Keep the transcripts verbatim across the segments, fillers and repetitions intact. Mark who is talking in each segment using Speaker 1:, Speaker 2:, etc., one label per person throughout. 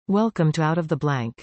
Speaker 1: Welcome to Out of the Blank.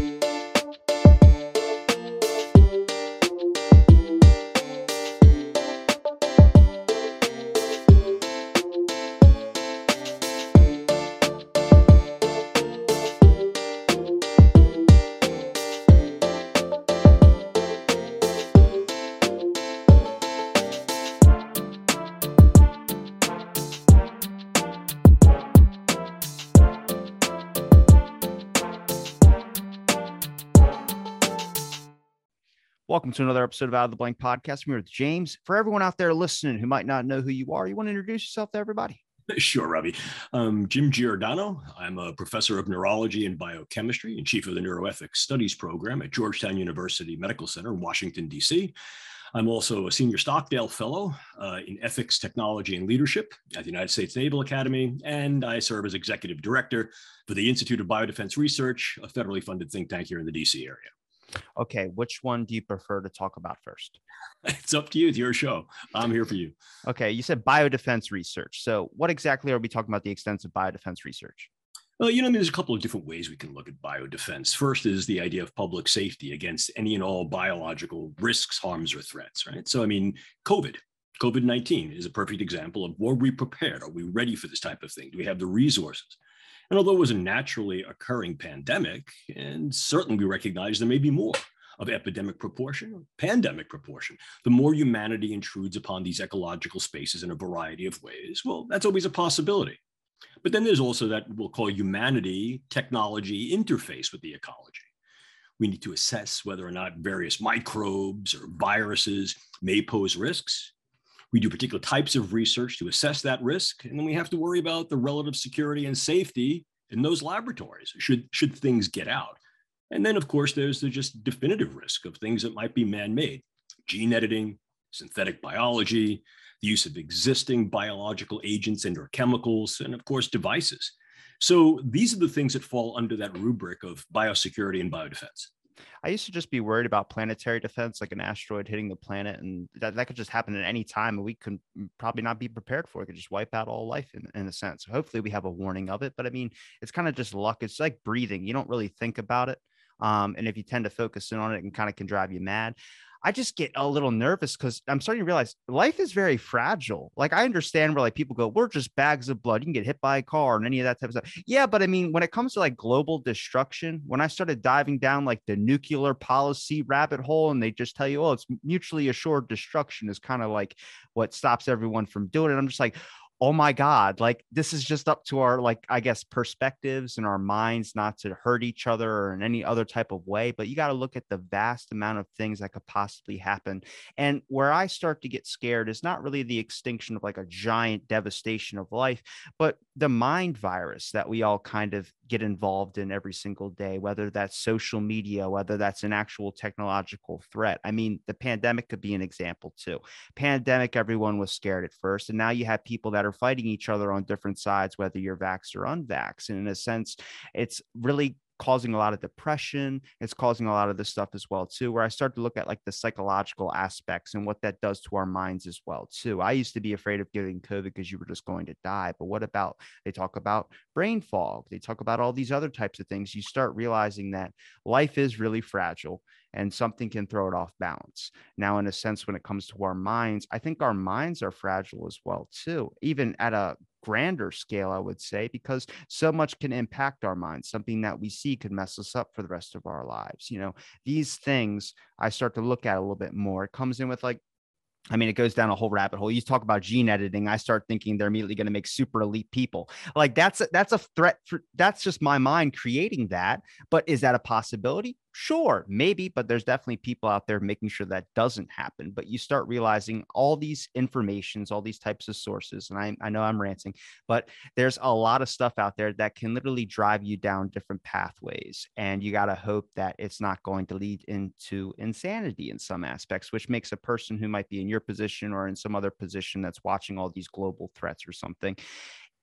Speaker 2: Welcome to another episode of Out of the Blank podcast. I'm here with James. For everyone out there listening who might not know who you are, you want to introduce yourself to everybody?
Speaker 3: Sure, Robbie. Um, Jim Giordano. I'm a professor of neurology and biochemistry and chief of the neuroethics studies program at Georgetown University Medical Center in Washington, D C. I'm also a senior Stockdale Fellow uh, in ethics, technology, and leadership at the United States Naval Academy, and I serve as executive director for the Institute of Biodefense Research, a federally funded think tank here in the D C area.
Speaker 2: Okay, which one do you prefer to talk about first?
Speaker 3: It's up to you. It's your show. I'm here for you.
Speaker 2: Okay, you said biodefense research. So what exactly are we talking about the extensive biodefense research?
Speaker 3: Well, you know, I mean, there's a couple of different ways we can look at biodefense. First is the idea of public safety against any and all biological risks, harms, or threats, right? So, I mean, COVID, COVID nineteen is a perfect example of, were we prepared? Are we ready for this type of thing? Do we have the resources? And although it was a naturally occurring pandemic, and certainly we recognize there may be more of epidemic proportion or pandemic proportion, the more humanity intrudes upon these ecological spaces in a variety of ways, well, that's always a possibility. But then there's also that we'll call humanity technology interface with the ecology. We need to assess whether or not various microbes or viruses may pose risks. We do particular types of research to assess that risk, and then we have to worry about the relative security and safety in those laboratories should, should things get out. And then, of course, there's the just definitive risk of things that might be man-made: gene editing, synthetic biology, the use of existing biological agents and or chemicals, and of course, devices. So these are the things that fall under that rubric of biosecurity and biodefense.
Speaker 2: I used to just be worried about planetary defense, like an asteroid hitting the planet, and that, that could just happen at any time, and we could probably not be prepared for it. It could just wipe out all life in, in a sense. Hopefully we have a warning of it, but I mean, it's kind of just luck. It's like breathing. You don't really think about it. Um, and if you tend to focus in on it, and kind of can drive you mad. I just get a little nervous because I'm starting to realize life is very fragile. Like, I understand where like people go, we're just bags of blood. You can get hit by a car and any of that type of stuff. Yeah. But I mean, when it comes to like global destruction, when I started diving down like the nuclear policy rabbit hole, and they just tell you, oh, it's mutually assured destruction is kind of like what stops everyone from doing it. I'm just like, oh my God, like this is just up to our, like, I guess, perspectives and our minds not to hurt each other or in any other type of way. But you got to look at the vast amount of things that could possibly happen. And where I start to get scared is not really the extinction of like a giant devastation of life, but the mind virus that we all kind of get involved in every single day, whether that's social media, whether that's an actual technological threat. I mean, the pandemic could be an example too. Pandemic, everyone was scared at first. And now you have people that are fighting each other on different sides, whether you're vaxxed or unvaxxed. And in a sense, it's really causing a lot of depression. It's causing a lot of this stuff as well too, where I start to look at like the psychological aspects and what that does to our minds as well too. I used to be afraid of getting COVID because you were just going to die. But what about, they talk about brain fog. They talk about all these other types of things. You start realizing that life is really fragile and something can throw it off balance. Now, in a sense, when it comes to our minds, I think our minds are fragile as well too, even at a grander scale, I would say, because so much can impact our minds. Something that we see could mess us up for the rest of our lives. You know, these things I start to look at a little bit more. It comes in with like, I mean, it goes down a whole rabbit hole. You talk about gene editing. I start thinking they're immediately going to make super elite people. Like that's a, that's a threat. For, that's just my mind creating that. But is that a possibility? Sure, maybe, but there's definitely people out there making sure that doesn't happen. But you start realizing all these informations, all these types of sources, and I, I know I'm ranting, but there's a lot of stuff out there that can literally drive you down different pathways. And you got to hope that it's not going to lead into insanity in some aspects, which makes a person who might be in your position or in some other position that's watching all these global threats or something,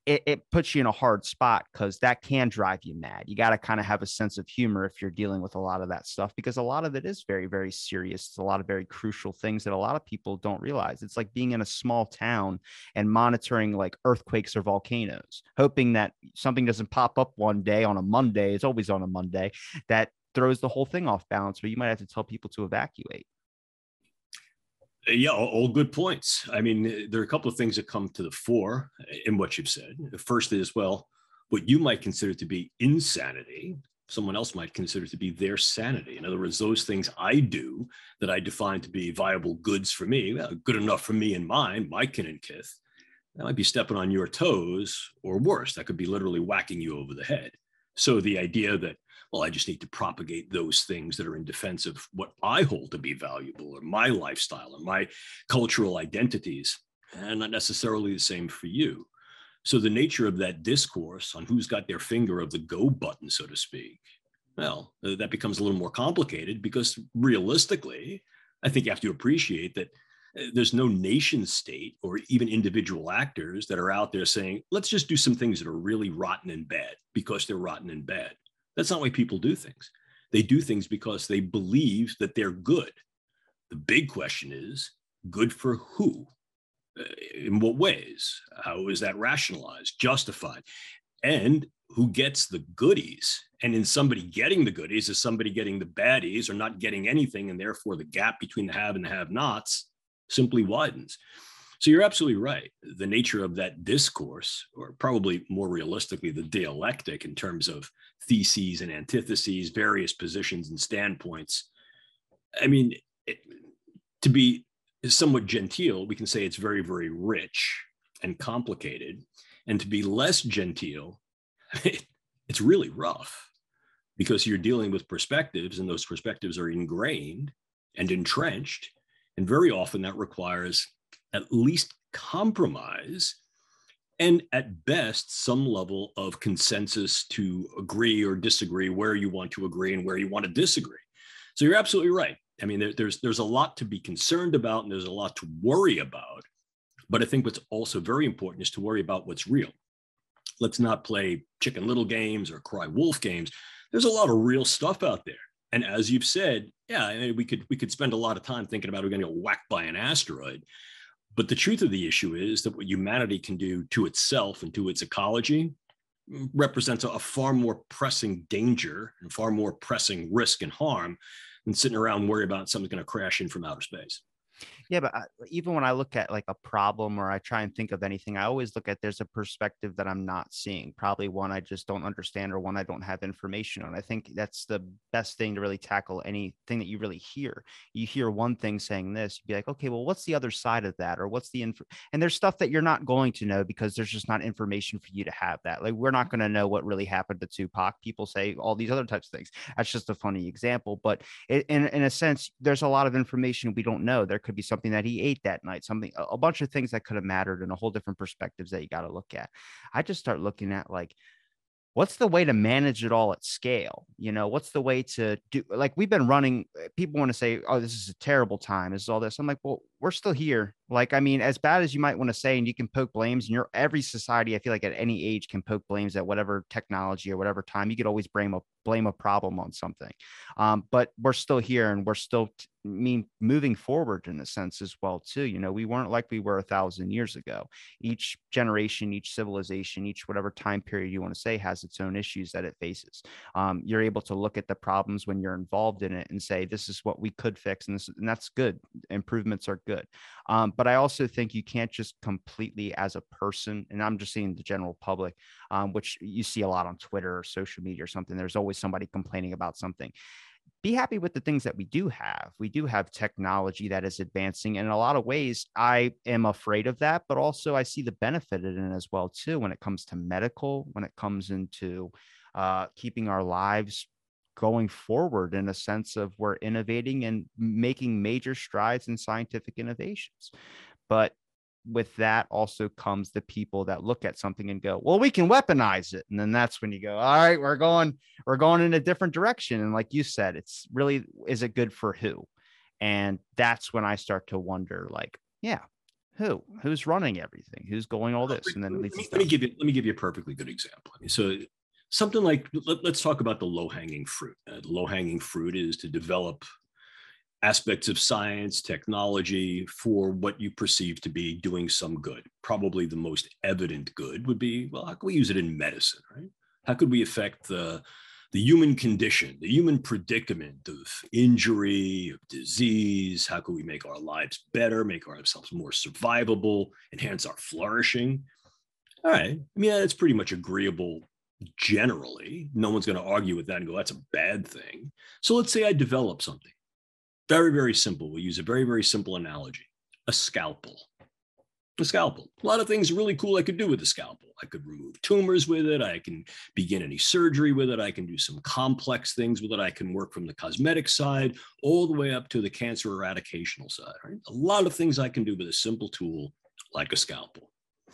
Speaker 2: it, it puts you in a hard spot because that can drive you mad. You got to kind of have a sense of humor if you're dealing with a lot of that stuff, because a lot of it is very, very serious. It's a lot of very crucial things that a lot of people don't realize. It's like being in a small town and monitoring like earthquakes or volcanoes, hoping that something doesn't pop up one day on a Monday. It's always on a Monday that throws the whole thing off balance, where you might have to tell people to evacuate.
Speaker 3: Yeah, all, all good points. I mean, there are a couple of things that come to the fore in what you've said. The first is, well, what you might consider to be insanity, someone else might consider to be their sanity. In other words, those things I do that I define to be viable goods for me, well, good enough for me and mine, my kin and kith, that might be stepping on your toes, or worse, that could be literally whacking you over the head. So the idea that, well, I just need to propagate those things that are in defense of what I hold to be valuable, or my lifestyle, or my cultural identities, and not necessarily the same for you. So the nature of that discourse on who's got their finger of the go button, so to speak, well, that becomes a little more complicated, because realistically, I think you have to appreciate that there's no nation state or even individual actors that are out there saying, let's just do some things that are really rotten and bad because they're rotten and bad. That's not why people do things. They do things because they believe that they're good. The big question is, good for who? In what ways? How is that rationalized, justified? And who gets the goodies? And in somebody getting the goodies, is somebody getting the baddies or not getting anything, and therefore the gap between the have and the have-nots simply widens. So you're absolutely right. The nature of that discourse, or probably more realistically, the dialectic in terms of theses and antitheses, various positions and standpoints. I mean, it, to be somewhat genteel, we can say it's very, very rich and complicated. And to be less genteel, it's really rough, because you're dealing with perspectives, and those perspectives are ingrained and entrenched. And very often that requires at least compromise, and at best, some level of consensus to agree or disagree where you want to agree and where you want to disagree. So you're absolutely right. I mean, there, there's, there's a lot to be concerned about, and there's a lot to worry about. But I think what's also very important is to worry about what's real. Let's not play chicken little games or cry wolf games. There's a lot of real stuff out there. And as you've said, yeah, I mean, we could we could spend a lot of time thinking about, we're going to get whacked by an asteroid. But the truth of the issue is that what humanity can do to itself and to its ecology represents a, a far more pressing danger and far more pressing risk and harm than sitting around worrying about something's going to crash in from outer space.
Speaker 2: Yeah, but I, even when I look at like a problem, or I try and think of anything, I always look at, there's a perspective that I'm not seeing, probably one I just don't understand, or one I don't have information on. I think that's the best thing to really tackle anything that you really hear. You hear one thing saying this, you'd be like, okay, well, what's the other side of that? Or what's the inf-? And there's stuff that you're not going to know, because there's just not information for you to have that. Like, we're not going to know what really happened to Tupac. People say all these other types of things. That's just a funny example. But it, in, in a sense, there's a lot of information we don't know. There could be something that he ate that night, something, a bunch of things that could have mattered, in a whole different perspectives that you got to look at. I just start looking at, like, what's the way to manage it all at scale? You know, what's the way to do, like, we've been running, people want to say, oh, this is a terrible time, this is all this. I'm like, well, we're still here. Like, I mean, as bad as you might want to say, and you can poke blames, and you're, every society, I feel like at any age, can poke blames at whatever technology or whatever time. You could always blame a blame a problem on something. Um, but we're still here, and we're still t- mean moving forward in a sense as well too. You know, we weren't like we were a thousand years ago. Each generation, each civilization, each whatever time period you want to say, has its own issues that it faces. Um, you're able to look at the problems when you're involved in it and say, this is what we could fix, and this, and that's good. Improvements are good. Um, but I also think you can't just completely, as a person, and I'm just seeing the general public, um, which you see a lot on Twitter or social media or something, there's always somebody complaining about something. Be happy with the things that we do have. We do have technology that is advancing. And in a lot of ways, I am afraid of that, but also I see the benefit in it as well, too, when it comes to medical, when it comes into uh, keeping our lives going forward, in a sense of we're innovating and making major strides in scientific innovations. But with that also comes the people that look at something and go, well, we can weaponize it. And then that's when you go, all right, we're going, we're going in a different direction. And like you said, it's really, is it good for who? And that's when I start to wonder, like, yeah, Who? Who's running everything? Who's going all this? And then it
Speaker 3: Let
Speaker 2: leads
Speaker 3: me,
Speaker 2: us
Speaker 3: let me
Speaker 2: down.
Speaker 3: give you let me give you a perfectly good example. I mean, so something like let, us talk about the low hanging fruit. Uh, the low hanging fruit is to develop aspects of science, technology for what you perceive to be doing some good. Probably the most evident good would be, well, how can we use it in medicine, right? How could we affect the the human condition, the human predicament of injury, of disease? How can we make our lives better, make ourselves more survivable, enhance our flourishing? All right. I mean, that's pretty much agreeable generally. No one's going to argue with that and go, that's a bad thing. So let's say I develop something very, very simple. We use a very, very simple analogy, a scalpel. A scalpel. A lot of things really cool I could do with the scalpel. I could remove tumors with it. I can begin any surgery with it. I can do some complex things with it. I can work from the cosmetic side all the way up to the cancer eradicational side. Right? A lot of things I can do with a simple tool like a scalpel.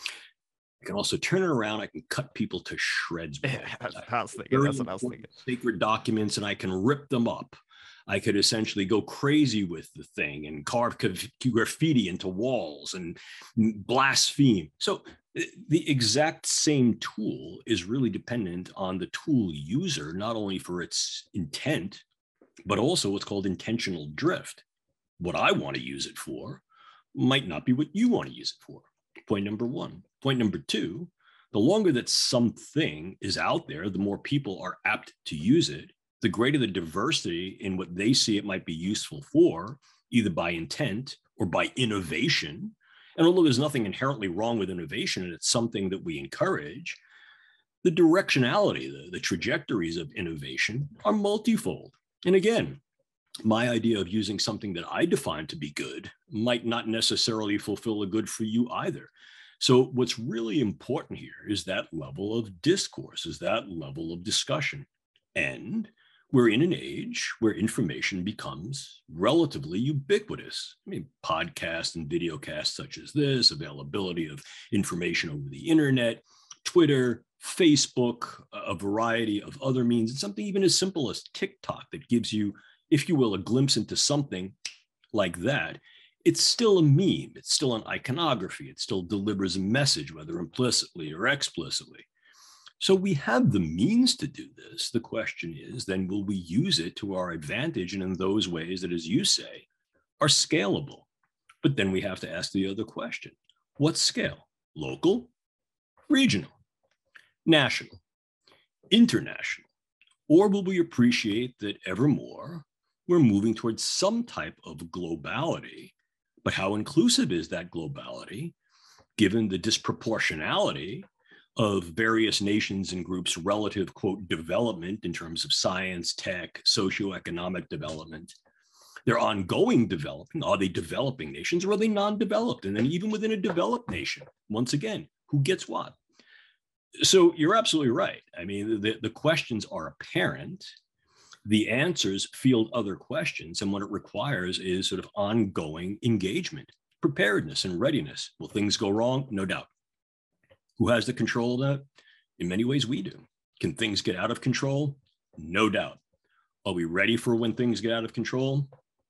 Speaker 3: I can also turn it around. I can cut people to shreds.
Speaker 2: Yeah, that's, I was thinking,
Speaker 3: Very
Speaker 2: that's what I was thinking.
Speaker 3: sacred documents, and I can rip them up. I could essentially go crazy with the thing and carve graffiti into walls and blaspheme. So the exact same tool is really dependent on the tool user, not only for its intent, but also what's called intentional drift. What I want to use it for might not be what you want to use it for. Point number one. Point number two, the longer that something is out there, the more people are apt to use it, the greater the diversity in what they see it might be useful for, either by intent or by innovation. And although there's nothing inherently wrong with innovation, and it's something that we encourage, the directionality, the, the trajectories of innovation are multifold. And again, my idea of using something that I define to be good might not necessarily fulfill a good for you either. So what's really important here is that level of discourse, is that level of discussion. And we're in an age where information becomes relatively ubiquitous. I mean, podcasts and videocasts such as this, availability of information over the internet, Twitter, Facebook, a variety of other means, and something even as simple as TikTok that gives you, if you will, a glimpse into something like that. It's still a meme. It's still an iconography. It still delivers a message, whether implicitly or explicitly. So we have the means to do this. The question is, then will we use it to our advantage and in those ways that, as you say, are scalable? But then we have to ask the other question. What scale? Local, regional, national, international? Or will we appreciate that ever more we're moving towards some type of globality? But how inclusive is that globality, given the disproportionality of various nations and groups' relative, quote, development in terms of science, tech, socioeconomic development, their ongoing development? Are they developing nations or are they non-developed? And then even within a developed nation, once again, who gets what? So you're absolutely right. I mean, the, the questions are apparent. The answers field other questions. And what it requires is sort of ongoing engagement, preparedness, and readiness. Will things go wrong? No doubt. Who has the control of that? In many ways, we do. Can things get out of control? No doubt. Are we ready for when things get out of control?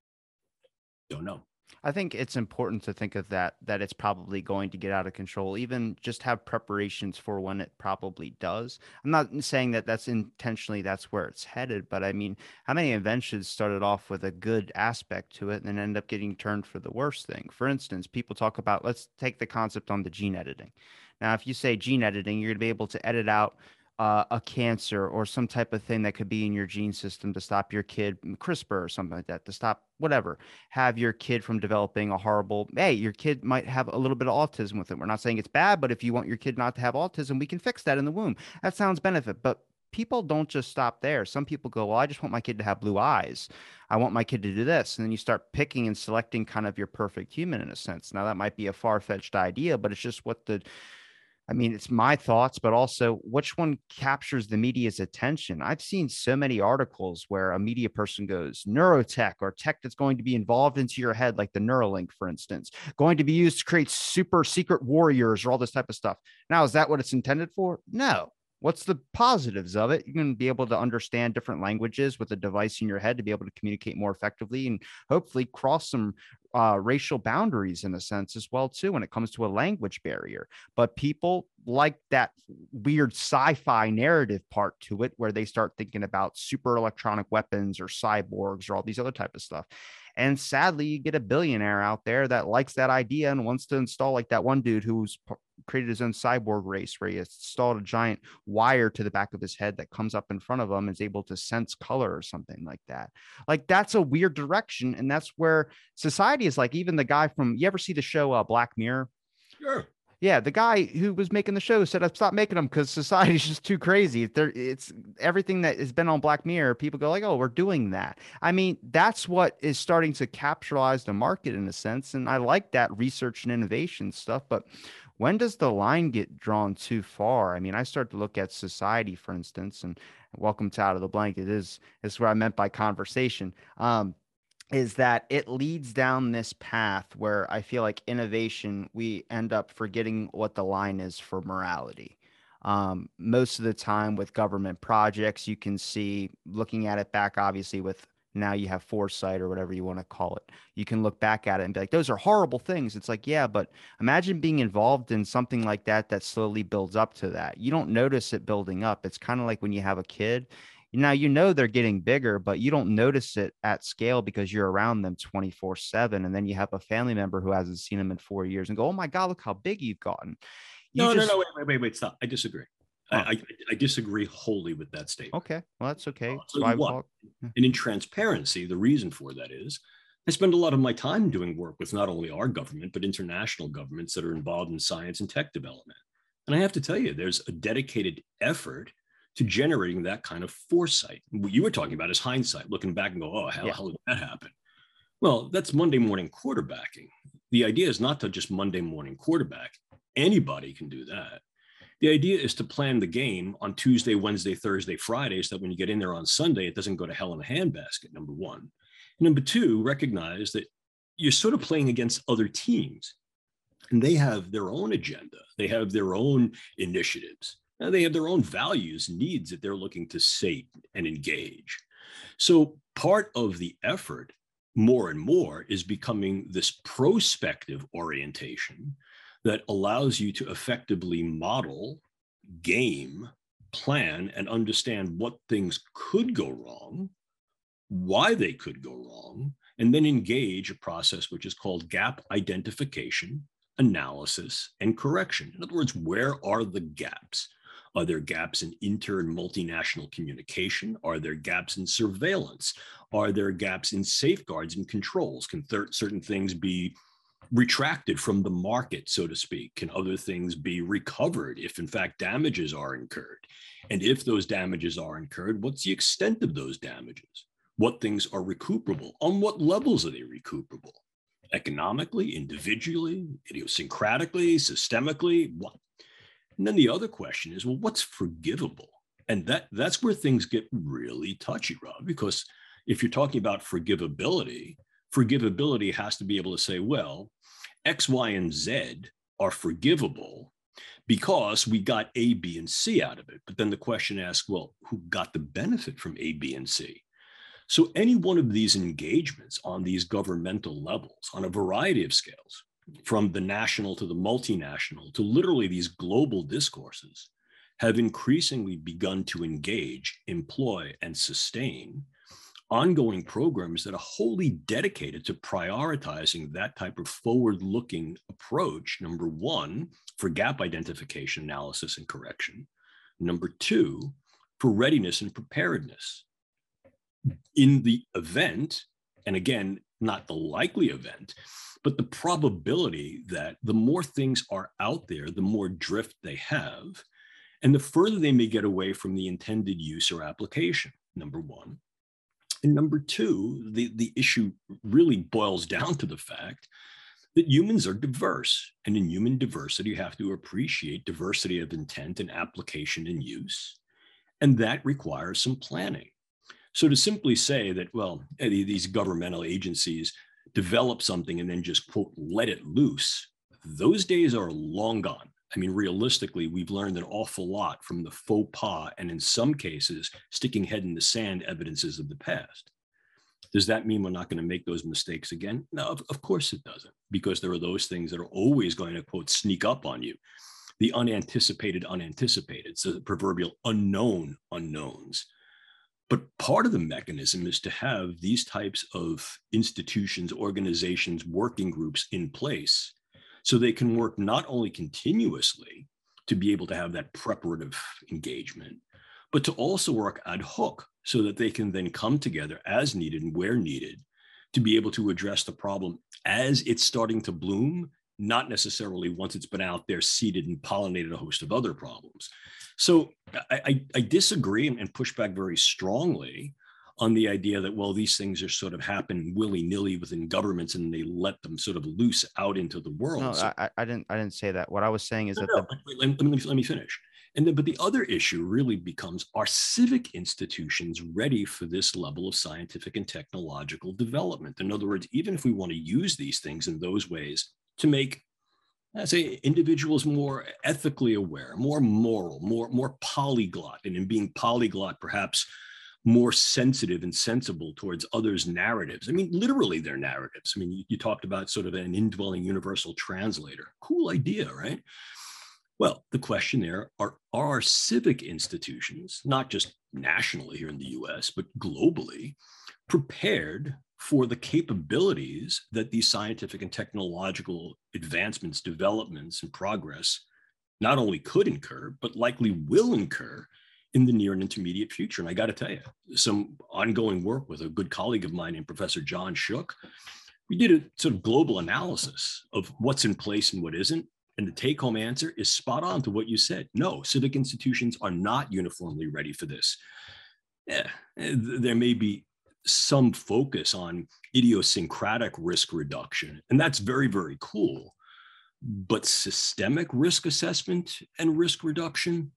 Speaker 3: Don't know.
Speaker 2: I think it's important to think of that, that it's probably going to get out of control, even just have preparations for when it probably does. I'm not saying that that's intentionally, that's where it's headed, but I mean, how many inventions started off with a good aspect to it and then end up getting turned for the worst thing? For instance, people talk about, let's take the concept on the gene editing. Now, if you say gene editing, you're going to be able to edit out Uh, a cancer or some type of thing that could be in your gene system to stop your kid, CRISPR or something like that, to stop whatever, have your kid from developing a horrible, hey, your kid might have a little bit of autism with it. We're not saying it's bad, but if you want your kid not to have autism, we can fix that in the womb. That sounds benefit, but people don't just stop there. Some people go, well, I just want my kid to have blue eyes. I want my kid to do this. And then you start picking and selecting kind of your perfect human in a sense. Now that might be a far-fetched idea, but it's just what the I mean, it's my thoughts, but also which one captures the media's attention? I've seen so many articles where a media person goes, neurotech or tech that's going to be involved into your head, like the Neuralink, for instance, going to be used to create super secret warriors or all this type of stuff. Now, is that what it's intended for? No. What's the positives of it? You're going to be able to understand different languages with a device in your head to be able to communicate more effectively and hopefully cross some uh, racial boundaries in a sense as well too when it comes to a language barrier. But people like that weird sci-fi narrative part to it where they start thinking about super electronic weapons or cyborgs or all these other type of stuff. And sadly, you get a billionaire out there that likes that idea and wants to install, like that one dude who's created his own cyborg race where he installed a giant wire to the back of his head that comes up in front of him and is able to sense color or something like that. Like that's a weird direction. And that's where society is like, even the guy from, you ever see the show uh, Black Mirror?
Speaker 3: Sure.
Speaker 2: Yeah, the guy who was making the show said, "I've stopped making them because society's just too crazy." There, it's everything that has been on Black Mirror. People go like, "Oh, we're doing that." I mean, that's what is starting to capitalize the market in a sense, and I like that research and innovation stuff. But when does the line get drawn too far? I mean, I start to look at society, for instance, and welcome to Out of the Blanket is is what I meant by conversation. Um, is that it leads down this path where I feel like innovation, we end up forgetting what the line is for morality. Um, most of the time with government projects, you can see looking at it back, obviously, with now you have foresight or whatever you want to call it. You can look back at it and be like, those are horrible things. It's like, yeah, but imagine being involved in something like that that slowly builds up to that. You don't notice it building up. It's kind of like when you have a kid. Now, you know they're getting bigger, but you don't notice it at scale because you're around them twenty-four seven. And then you have a family member who hasn't seen them in four years and go, "Oh my God, look how big you've gotten." You
Speaker 3: No, no,
Speaker 2: just,
Speaker 3: no, wait, wait, wait, wait, stop. I disagree. I,
Speaker 2: oh,
Speaker 3: I, I disagree wholly with that statement.
Speaker 2: okay. Well, that's okay.
Speaker 3: I'll
Speaker 2: That's
Speaker 3: tell
Speaker 2: why
Speaker 3: you
Speaker 2: we
Speaker 3: what.
Speaker 2: talk. Yeah.
Speaker 3: And in transparency, the reason for that is I spend a lot of my time doing work with not only our government, but international governments that are involved in science and tech development. And I have to tell you, there's a dedicated effort to generating that kind of foresight. What you were talking about is hindsight, looking back and go, oh, how,
Speaker 2: Yeah.
Speaker 3: how did that happen? Well, that's Monday morning quarterbacking. The idea is not to just Monday morning quarterback. Anybody can do that. The idea is to plan the game on Tuesday, Wednesday, Thursday, Friday, so that when you get in there on Sunday, it doesn't go to hell in a handbasket, number one. And number two, recognize that you're sort of playing against other teams, and they have their own agenda. They have their own initiatives. And they have their own values, needs that they're looking to sate and engage. So part of the effort, more and more, is becoming this prospective orientation that allows you to effectively model, game, plan, and understand what things could go wrong, why they could go wrong, and then engage a process which is called gap identification, analysis, and correction. In other words, where are the gaps? Are there gaps in inter and multinational communication? Are there gaps in surveillance? Are there gaps in safeguards and controls? Can th- certain things be retracted from the market, so to speak? Can other things be recovered if, in fact, damages are incurred? And if those damages are incurred, what's the extent of those damages? What things are recuperable? On what levels are they recuperable? Economically, individually, idiosyncratically, systemically, what? And then the other question is, well, what's forgivable? And that, that's where things get really touchy, Rob, because if you're talking about forgivability, forgivability has to be able to say, well, X, Y, and Z are forgivable because we got A, B, and C out of it. But then the question asks, well, who got the benefit from A, B, and C? So any one of these engagements on these governmental levels, on a variety of scales, from the national to the multinational to literally these global discourses, have increasingly begun to engage, employ, and sustain ongoing programs that are wholly dedicated to prioritizing that type of forward-looking approach, number one, for gap identification, analysis, and correction. Number two, for readiness and preparedness. In the event, and again, not the likely event, but the probability that the more things are out there, the more drift they have, and the further they may get away from the intended use or application, number one. And number two, the, the issue really boils down to the fact that humans are diverse. And in human diversity, you have to appreciate diversity of intent and application and use. And that requires some planning. So to simply say that, well, these governmental agencies develop something and then just, quote, let it loose, those days are long gone. I mean, realistically, we've learned an awful lot from the faux pas and in some cases, sticking head in the sand evidences of the past. Does that mean we're not going to make those mistakes again? No, of, of course it doesn't, because there are those things that are always going to, quote, sneak up on you. The unanticipated unanticipated, so the proverbial unknown unknowns. But part of the mechanism is to have these types of institutions, organizations, working groups in place so they can work not only continuously to be able to have that preparative engagement, but to also work ad hoc so that they can then come together as needed and where needed to be able to address the problem as it's starting to bloom, not necessarily once it's been out there seeded and pollinated a host of other problems. So I, I, I disagree and push back very strongly on the idea that, well, these things are sort of happen willy-nilly within governments and they let them sort of loose out into the world.
Speaker 2: No,
Speaker 3: So,
Speaker 2: I, I didn't. I didn't say that. What I was saying is
Speaker 3: no,
Speaker 2: that
Speaker 3: no,
Speaker 2: the
Speaker 3: let, let me, let me finish. And then, but the other issue really becomes, are civic institutions ready for this level of scientific and technological development? In other words, even if we want to use these things in those ways to make, I say, individuals more ethically aware, more moral, more, more polyglot, and in being polyglot, perhaps more sensitive and sensible towards others' narratives. I mean, literally their narratives. I mean, you, you talked about sort of an indwelling universal translator. Cool idea, right? Well, the question there are, are our civic institutions, not just nationally here in the U S, but globally, prepared for the capabilities that these scientific and technological advancements, developments, and progress not only could incur, but likely will incur in the near and intermediate future? And I got to tell you, some ongoing work with a good colleague of mine named Professor John Shook, we did a sort of global analysis of what's in place and what isn't. And the take-home answer is spot on to what you said. No, civic institutions are not uniformly ready for this. Yeah, there may be some focus on idiosyncratic risk reduction, and that's very, very cool. But systemic risk assessment and risk reduction,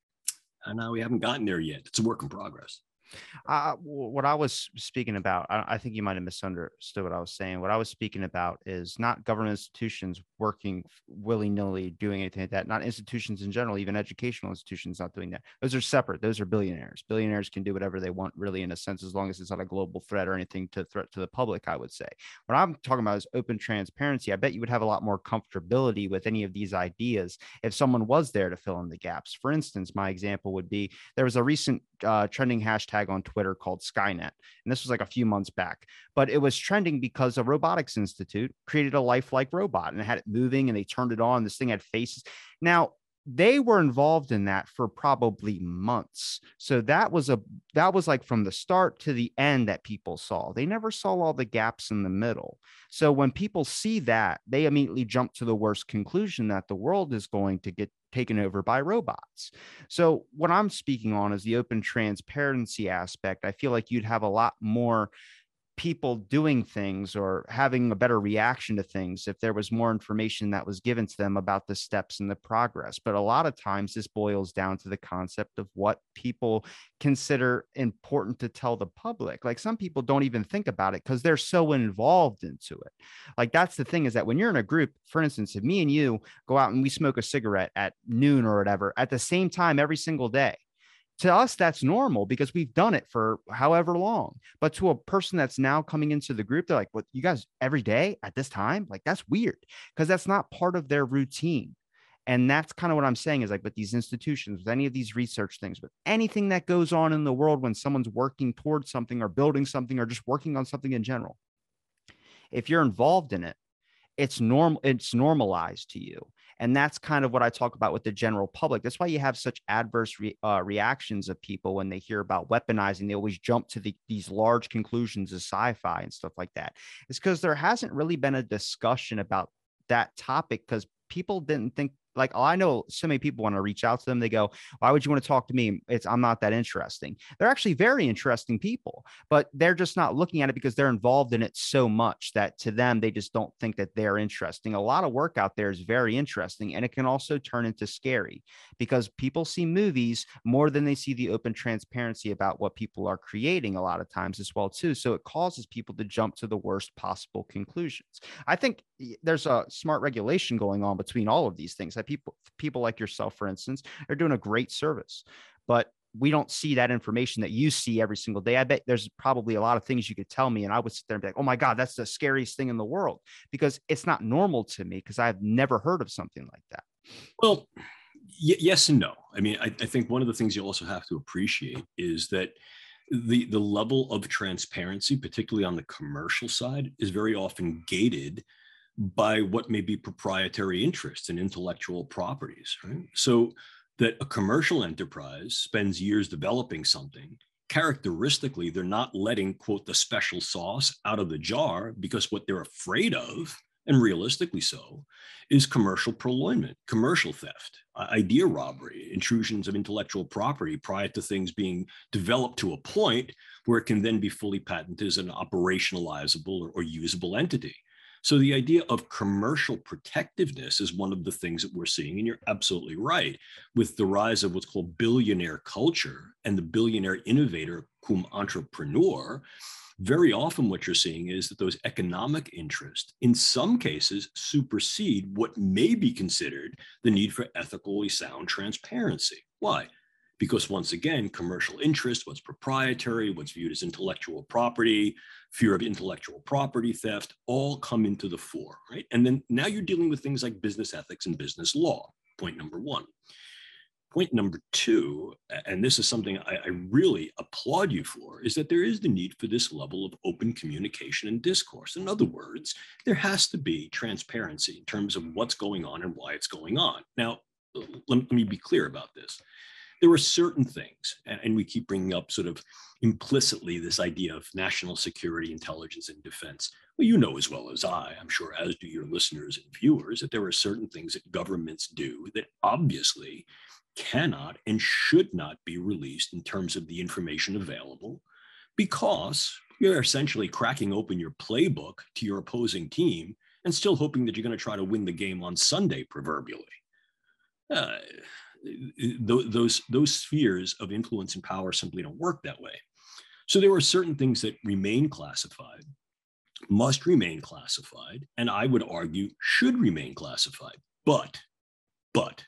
Speaker 3: and now we haven't gotten there yet. It's a work in progress.
Speaker 2: Uh, what I was speaking about, I, I think you might have misunderstood what I was saying. What I was speaking about is not government institutions working willy-nilly, doing anything like that. Not institutions in general, even educational institutions not doing that. Those are separate. Those are billionaires. Billionaires can do whatever they want, really, in a sense, as long as it's not a global threat or anything to threat to the public, I would say. What I'm talking about is open transparency. I bet you would have a lot more comfortability with any of these ideas if someone was there to fill in the gaps. For instance, my example would be there was a recent uh, trending hashtag on Twitter called Skynet. And this was like a few months back, but it was trending because a robotics institute created a lifelike robot and it had it moving and they turned it on. This thing had faces. Now, they were involved in that for probably months. So that was a that was like from the start to the end that people saw. They never saw all the gaps in the middle. So when people see that, they immediately jump to the worst conclusion that the world is going to get taken over by robots. So what I'm speaking on is the open transparency aspect. I feel like you'd have a lot more people doing things or having a better reaction to things if there was more information that was given to them about the steps and the progress. But a lot of times this boils down to the concept of what people consider important to tell the public. Like some people don't even think about it because they're so involved into it. Like that's the thing, is that when you're in a group, for instance, if me and you go out and we smoke a cigarette at noon or whatever at the same time every single day, to us, that's normal because we've done it for however long. But to a person that's now coming into the group, they're like, what, you guys every day at this time? Like, that's weird because that's not part of their routine. And that's kind of what I'm saying is like with these institutions, with any of these research things, with anything that goes on in the world when someone's working towards something or building something or just working on something in general, if you're involved in it, it's normal, it's normalized to you. And that's kind of what I talk about with the general public. That's why you have such adverse re, uh, reactions of people when they hear about weaponizing. They always jump to the, these large conclusions of sci-fi and stuff like that. It's because there hasn't really been a discussion about that topic because people didn't think, like, oh, I know so many people want to reach out to them. They go, why would you want to talk to me? It's, I'm not that interesting. They're actually very interesting people, but they're just not looking at it because they're involved in it so much that to them, they just don't think that they're interesting. A lot of work out there is very interesting. And it can also turn into scary because people see movies more than they see the open transparency about what people are creating a lot of times as well, too. So it causes people to jump to the worst possible conclusions. I think there's a smart regulation going on between all of these things. I that people, people like yourself, for instance, are doing a great service, but we don't see that information that you see every single day. I bet there's probably a lot of things you could tell me, and I would sit there and be like, oh my God, that's the scariest thing in the world, because it's not normal to me, because I've never heard of something like that.
Speaker 3: Well, y- yes and no. I mean, I, I think one of the things you also have to appreciate is that the, the level of transparency, particularly on the commercial side, is very often gated by what may be proprietary interests and intellectual properties, right? So that a commercial enterprise spends years developing something, characteristically, they're not letting, quote, the special sauce out of the jar, because what they're afraid of, and realistically so, is commercial purloinment, commercial theft, idea robbery, intrusions of intellectual property prior to things being developed to a point where it can then be fully patented as an operationalizable or, or usable entity. So the idea of commercial protectiveness is one of the things that we're seeing, and you're absolutely right, with the rise of what's called billionaire culture and the billionaire innovator cum entrepreneur. Very often what you're seeing is that those economic interests, in some cases, supersede what may be considered the need for ethically sound transparency. Why? Because once again, commercial interest, what's proprietary, what's viewed as intellectual property, fear of intellectual property theft, all come into the fore, right? And then now you're dealing with things like business ethics and business law, point number one. Point number two, and this is something I, I really applaud you for, is that there is the need for this level of open communication and discourse. In other words, there has to be transparency in terms of what's going on and why it's going on. Now, let, let me be clear about this. There are certain things, and we keep bringing up sort of implicitly this idea of national security, intelligence, and defense. Well, you know as well as I, I'm sure, as do your listeners and viewers, that there are certain things that governments do that obviously cannot and should not be released in terms of the information available, because you're essentially cracking open your playbook to your opposing team and still hoping that you're going to try to win the game on Sunday, proverbially. Uh, those, those spheres of influence and power simply don't work that way. So there are certain things that remain classified, must remain classified, and I would argue should remain classified. But, but,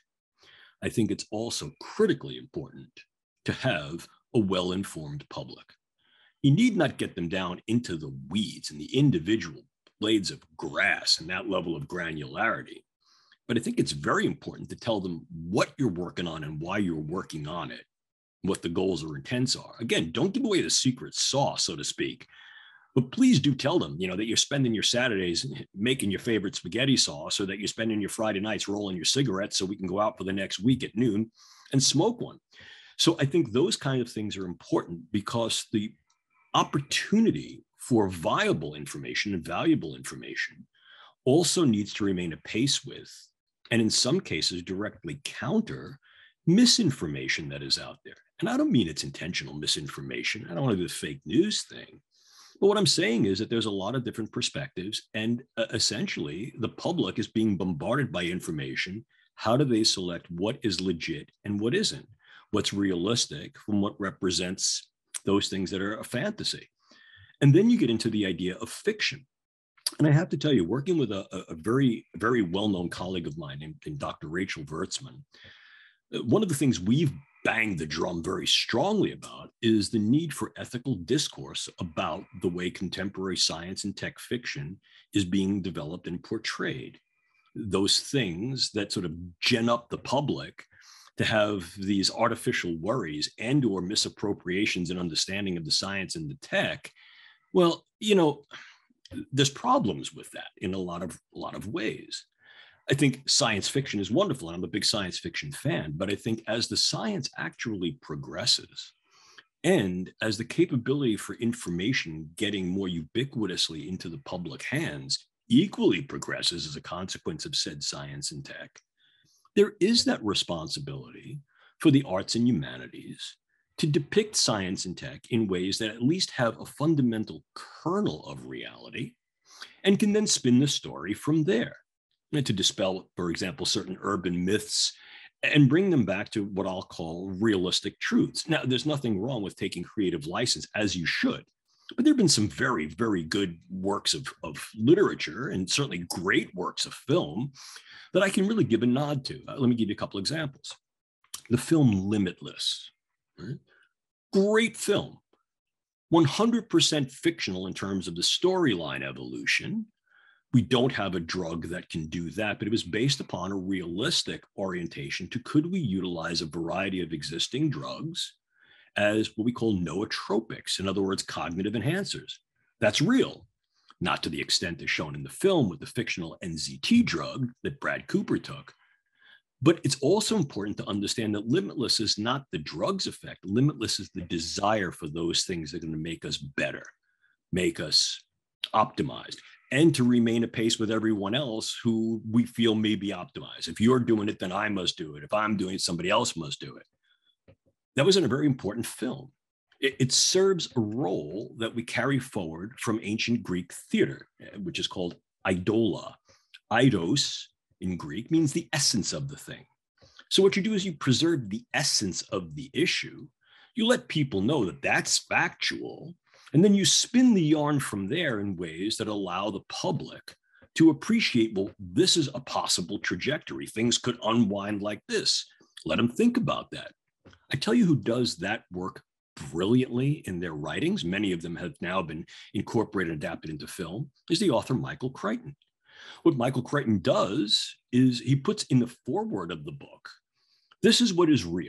Speaker 3: I think it's also critically important to have a well-informed public. You need not get them down into the weeds and the individual blades of grass and that level of granularity. But I think it's very important to tell them what you're working on and why you're working on it, what the goals or intents are. Again, don't give away the secret sauce, so to speak, but please do tell them, you know, that you're spending your Saturdays making your favorite spaghetti sauce, or that you're spending your Friday nights rolling your cigarettes so we can go out for the next week at noon and smoke one. So I think those kind of things are important, because the opportunity for viable information and valuable information also needs to remain apace with, and in some cases directly counter, misinformation that is out there. And I don't mean it's intentional misinformation. I don't want to do the fake news thing. But what I'm saying is that there's a lot of different perspectives, and uh, essentially the public is being bombarded by information. How do they select what is legit and what isn't? What's realistic from what represents those things that are a fantasy? And then you get into the idea of fiction. And I have to tell you, working with a, a very, very well-known colleague of mine named, named Doctor Rachel Wurzman, one of the things we've banged the drum very strongly about is the need for ethical discourse about the way contemporary science and tech fiction is being developed and portrayed. Those things that sort of gen up the public to have these artificial worries and or misappropriations and understanding of the science and the tech. Well, you know, there's problems with that in a lot of a lot of ways. I think science fiction is wonderful, and I'm a big science fiction fan, but I think as the science actually progresses, and as the capability for information getting more ubiquitously into the public hands equally progresses as a consequence of said science and tech, there is that responsibility for the arts and humanities to depict science and tech in ways that at least have a fundamental kernel of reality and can then spin the story from there. And to dispel, for example, certain urban myths and bring them back to what I'll call realistic truths. Now, there's nothing wrong with taking creative license, as you should. But there have been some very, very good works of, of literature and certainly great works of film that I can really give a nod to. Uh, let me give you a couple examples. The film Limitless, right? Great film, one hundred percent fictional in terms of the storyline evolution. We don't have a drug that can do that, but it was based upon a realistic orientation to could we utilize a variety of existing drugs as what we call nootropics, in other words, cognitive enhancers. That's real, not to the extent as shown in the film with the fictional N Z T drug that Brad Cooper took. But it's also important to understand that Limitless is not the drug's effect. Limitless is the desire for those things that are going to make us better, make us optimized, and to remain apace with everyone else who we feel may be optimized. If you're doing it, then I must do it. If I'm doing it, somebody else must do it. That was in a very important film. It, it serves a role that we carry forward from ancient Greek theater, which is called idola. Eidos in Greek means the essence of the thing. So what you do is you preserve the essence of the issue. You let people know that that's factual, and then you spin the yarn from there in ways that allow the public to appreciate, well, this is a possible trajectory. Things could unwind like this. Let them think about that. I tell you who does that work brilliantly in their writings, many of them have now been incorporated and adapted into film, is the author Michael Crichton. What Michael Crichton does is he puts in the foreword of the book, this is what is real.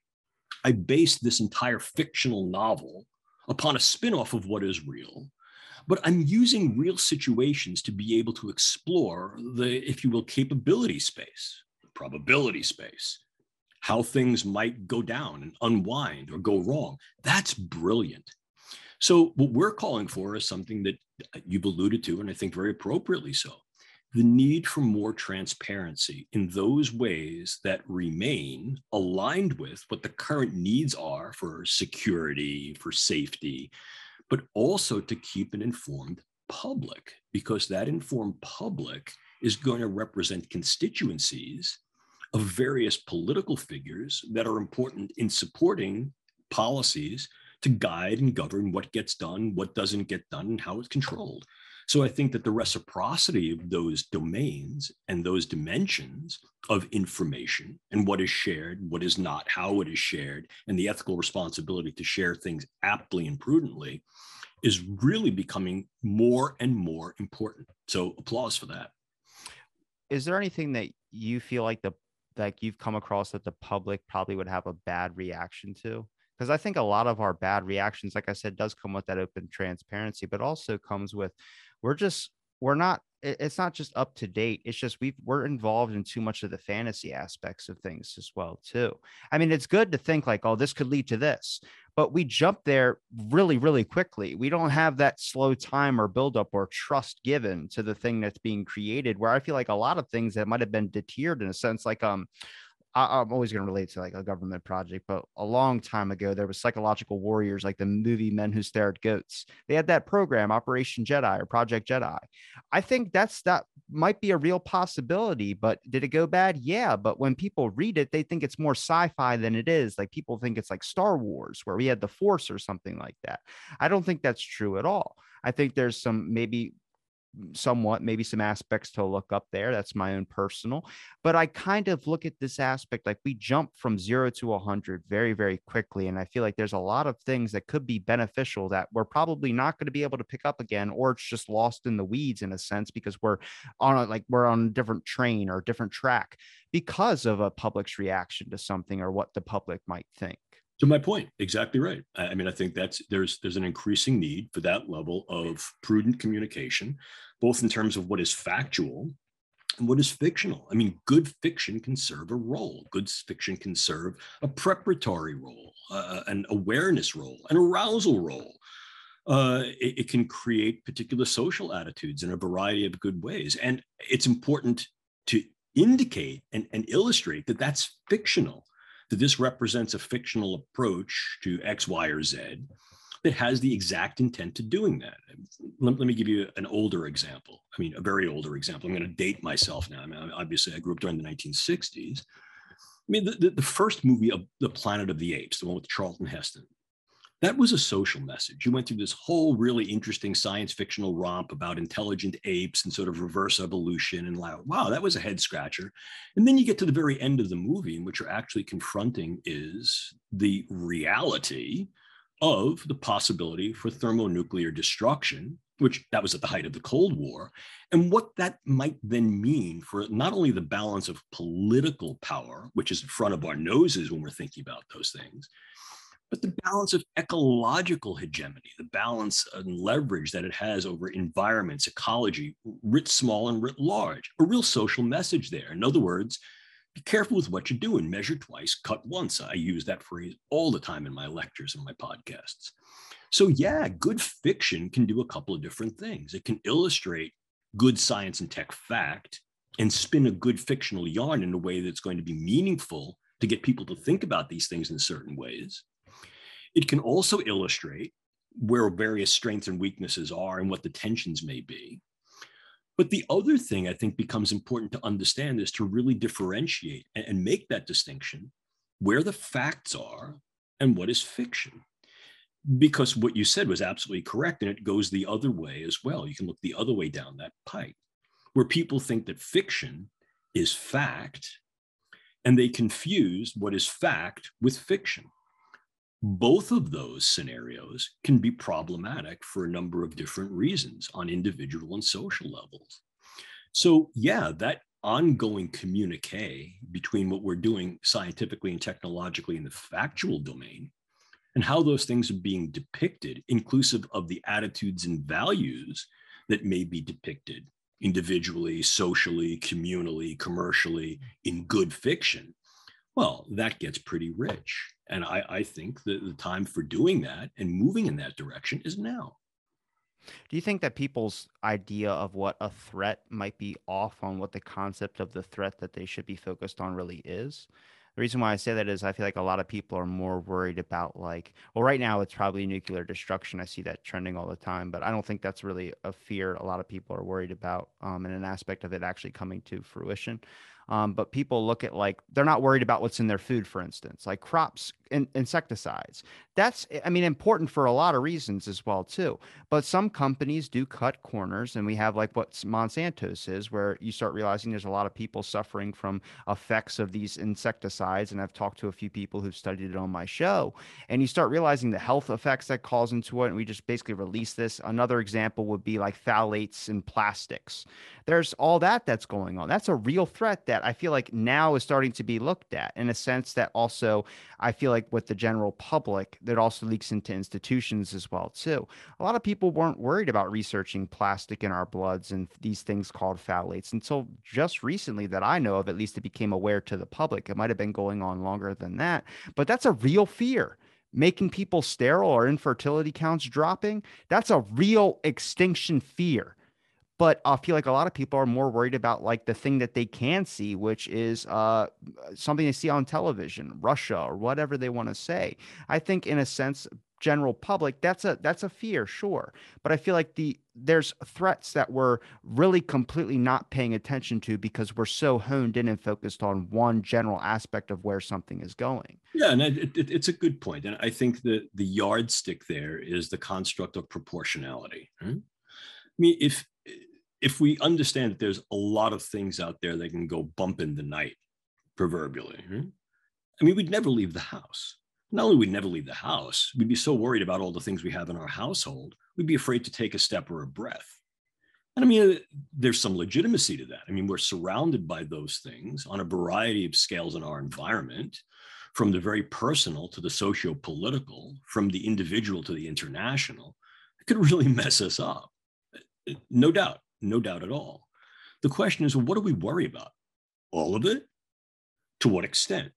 Speaker 3: I based this entire fictional novel upon a spin-off of what is real, but I'm using real situations to be able to explore the, if you will, capability space, probability space, how things might go down and unwind or go wrong. That's brilliant. So what we're calling for is something that you've alluded to, and I think very appropriately so, the need for more transparency in those ways that remain aligned with what the current needs are for security, for safety, but also to keep an informed public, because that informed public is going to represent constituencies of various political figures that are important in supporting policies to guide and govern what gets done, what doesn't get done, and how it's controlled. So I think that the reciprocity of those domains and those dimensions of information and what is shared, what is not, how it is shared, and the ethical responsibility to share things aptly and prudently is really becoming more and more important. So applause for that.
Speaker 2: Is there anything that you feel like the like you've come across that the public probably would have a bad reaction to? Because I think a lot of our bad reactions, like I said, does come with that open transparency, but also comes with we're just we're not it's not just up to date. It's just we we're involved in too much of the fantasy aspects of things as well, too. I mean, it's good to think like, oh, this could lead to this, but we jump there really, really quickly. We don't have that slow time or buildup or trust given to the thing that's being created, where I feel like a lot of things that might have been deterred in a sense, like um I, I'm always going to relate to like a government project, but a long time ago, there was psychological warriors, like the movie Men Who Stare at Goats. They had that program, Operation Jedi or Project Jedi. I think that's, that might be a real possibility, but did it go bad? Yeah. But when people read it, they think it's more sci-fi than it is. Like people think it's like Star Wars, where we had the Force or something like that. I don't think that's true at all. I think there's some, maybe somewhat, maybe some aspects to look up there. That's my own personal, but I kind of look at this aspect like we jump from zero to a hundred very, very quickly. And I feel like there's a lot of things that could be beneficial that we're probably not going to be able to pick up again, or it's just lost in the weeds in a sense, because we're on a, like we're on a different train or a different track because of a public's reaction to something or what the public might think.
Speaker 3: To my point, exactly right. I mean, I think that's there's there's an increasing need for that level of prudent communication, both in terms of what is factual and what is fictional. I mean, good fiction can serve a role. Good fiction can serve a preparatory role, uh, an awareness role, an arousal role. Uh, it, it can create particular social attitudes in a variety of good ways. And it's important to indicate and, and illustrate that that's fictional, that this represents a fictional approach to X, Y, or Z that has the exact intent to doing that. Let, let me give you an older example. I mean, a very older example. I'm going to date myself now. I mean, obviously, I grew up during the nineteen sixties. I mean, the, the, the first movie of The Planet of the Apes, the one with Charlton Heston, That was a social message. You went through this whole really interesting science fictional romp about intelligent apes and sort of reverse evolution, and like, wow, that was a head scratcher. And then you get to the very end of the movie, and what you're actually confronting is the reality of the possibility for thermonuclear destruction, which that was at the height of the Cold War, and what that might then mean for not only the balance of political power, which is in front of our noses when we're thinking about those things, but the balance of ecological hegemony, the balance and leverage that it has over environments, ecology, writ small and writ large, a real social message there. In other words, be careful with what you're doing. Measure twice, cut once. I use that phrase all the time in my lectures and my podcasts. So yeah, good fiction can do a couple of different things. It can illustrate good science and tech fact and spin a good fictional yarn in a way that's going to be meaningful to get people to think about these things in certain ways. It can also illustrate where various strengths and weaknesses are and what the tensions may be. But the other thing I think becomes important to understand is to really differentiate and make that distinction where the facts are and what is fiction. Because what you said was absolutely correct, and it goes the other way as well. You can look the other way down that pipe, where people think that fiction is fact, and they confuse what is fact with fiction. Both of those scenarios can be problematic for a number of different reasons on individual and social levels. So yeah, that ongoing communique between what we're doing scientifically and technologically in the factual domain and how those things are being depicted, inclusive of the attitudes and values that may be depicted individually, socially, communally, commercially in good fiction, well, that gets pretty rich. And I, I think that the time for doing that and moving in that direction is now.
Speaker 2: Do you think that people's idea of what a threat might be off on what the concept of the threat that they should be focused on really is? The reason why I say that is I feel like a lot of people are more worried about, like, well, right now it's probably nuclear destruction. I see that trending all the time, but I don't think that's really a fear a lot of people are worried about, um, and an aspect of it actually coming to fruition. Um, but people look at, like, they're not worried about what's in their food, for instance, like crops and insecticides. That's, I mean, important for a lot of reasons as well, too. But some companies do cut corners, and we have like what Monsanto's is, where you start realizing there's a lot of people suffering from effects of these insecticides. And I've talked to a few people who've studied it on my show, and you start realizing the health effects that cause into it. And we just basically release this. Another example would be like phthalates in plastics. There's all that that's going on. That's a real threat that I feel like now is starting to be looked at, in a sense that also I feel like with the general public, that also leaks into institutions as well, too. A lot of people weren't worried about researching plastic in our bloods and these things called phthalates until just recently, that I know of. At least it became aware to the public. It might have been going on longer than that, but that's a real fear. Making people sterile or infertility counts dropping, that's a real extinction fear. But I feel like a lot of people are more worried about, like, the thing that they can see, which is uh, something they see on television, Russia, or whatever they want to say. I think, in a sense, general public, that's a that's a fear, sure. But I feel like the there's threats that we're really completely not paying attention to because we're so honed in and focused on one general aspect of where something is going.
Speaker 3: Yeah, and it, it, it's a good point. And I think that the yardstick there is the construct of proportionality. Right? I mean, if if we understand that there's a lot of things out there that can go bump in the night, proverbially, right? I mean, we'd never leave the house. Not only would we never leave the house, we'd be so worried about all the things we have in our household, we'd be afraid to take a step or a breath. And I mean, there's some legitimacy to that. I mean, we're surrounded by those things on a variety of scales in our environment, from the very personal to the socio-political, from the individual to the international. It could really mess us up. No doubt. No doubt at all. The question is, well, what do we worry about? All of it? To what extent?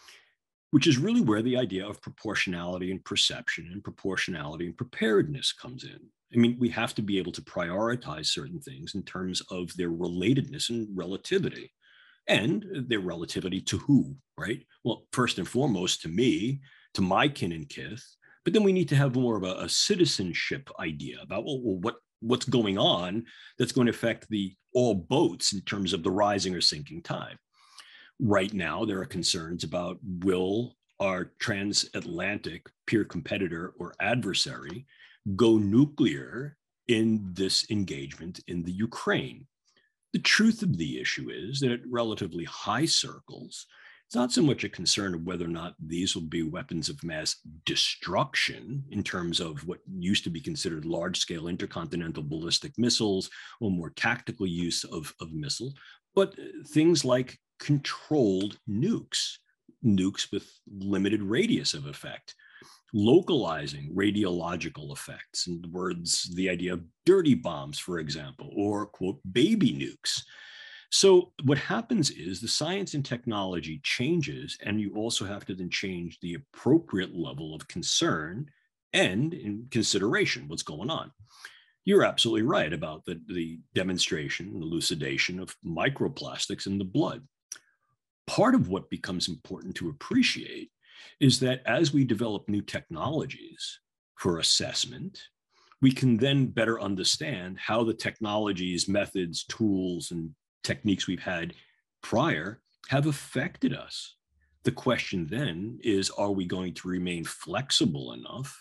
Speaker 3: Which is really where the idea of proportionality and perception and proportionality and preparedness comes in. I mean, we have to be able to prioritize certain things in terms of their relatedness and relativity. And their relativity to who, right? Well, first and foremost, to me, to my kin and kith. But then we need to have more of a, a citizenship idea about, well, well what what's going on that's going to affect the all boats in terms of the rising or sinking tide. Right now, there are concerns about, will our transatlantic peer competitor or adversary go nuclear in this engagement in the Ukraine. The truth of the issue is that at relatively high circles, it's not so much a concern of whether or not these will be weapons of mass destruction in terms of what used to be considered large-scale intercontinental ballistic missiles or more tactical use of, of missiles, but things like controlled nukes, nukes with limited radius of effect, localizing radiological effects. In other words, the idea of dirty bombs, for example, or, quote, baby nukes. So what happens is the science and technology changes, and you also have to then change the appropriate level of concern and in consideration what's going on. You're absolutely right about the, the demonstration, the elucidation of microplastics in the blood. Part of what becomes important to appreciate is that as we develop new technologies for assessment, we can then better understand how the technologies, methods, tools, and techniques we've had prior have affected us. The question then is, are we going to remain flexible enough,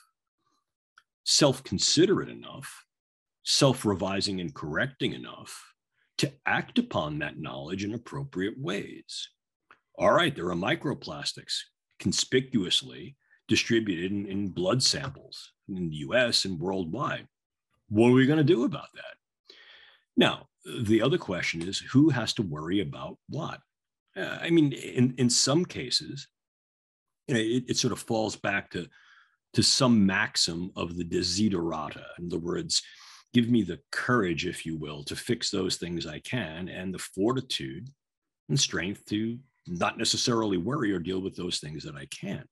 Speaker 3: self-considerate enough, self-revising and correcting enough to act upon that knowledge in appropriate ways? All right, there are microplastics conspicuously distributed in, in blood samples in the U S and worldwide. What are we going to do about that? Now, the other question is, who has to worry about what? Uh, I mean, in, in some cases, you know, it, it sort of falls back to, to some maxim of the desiderata. In other words, give me the courage, if you will, to fix those things I can, and the fortitude and strength to not necessarily worry or deal with those things that I can't.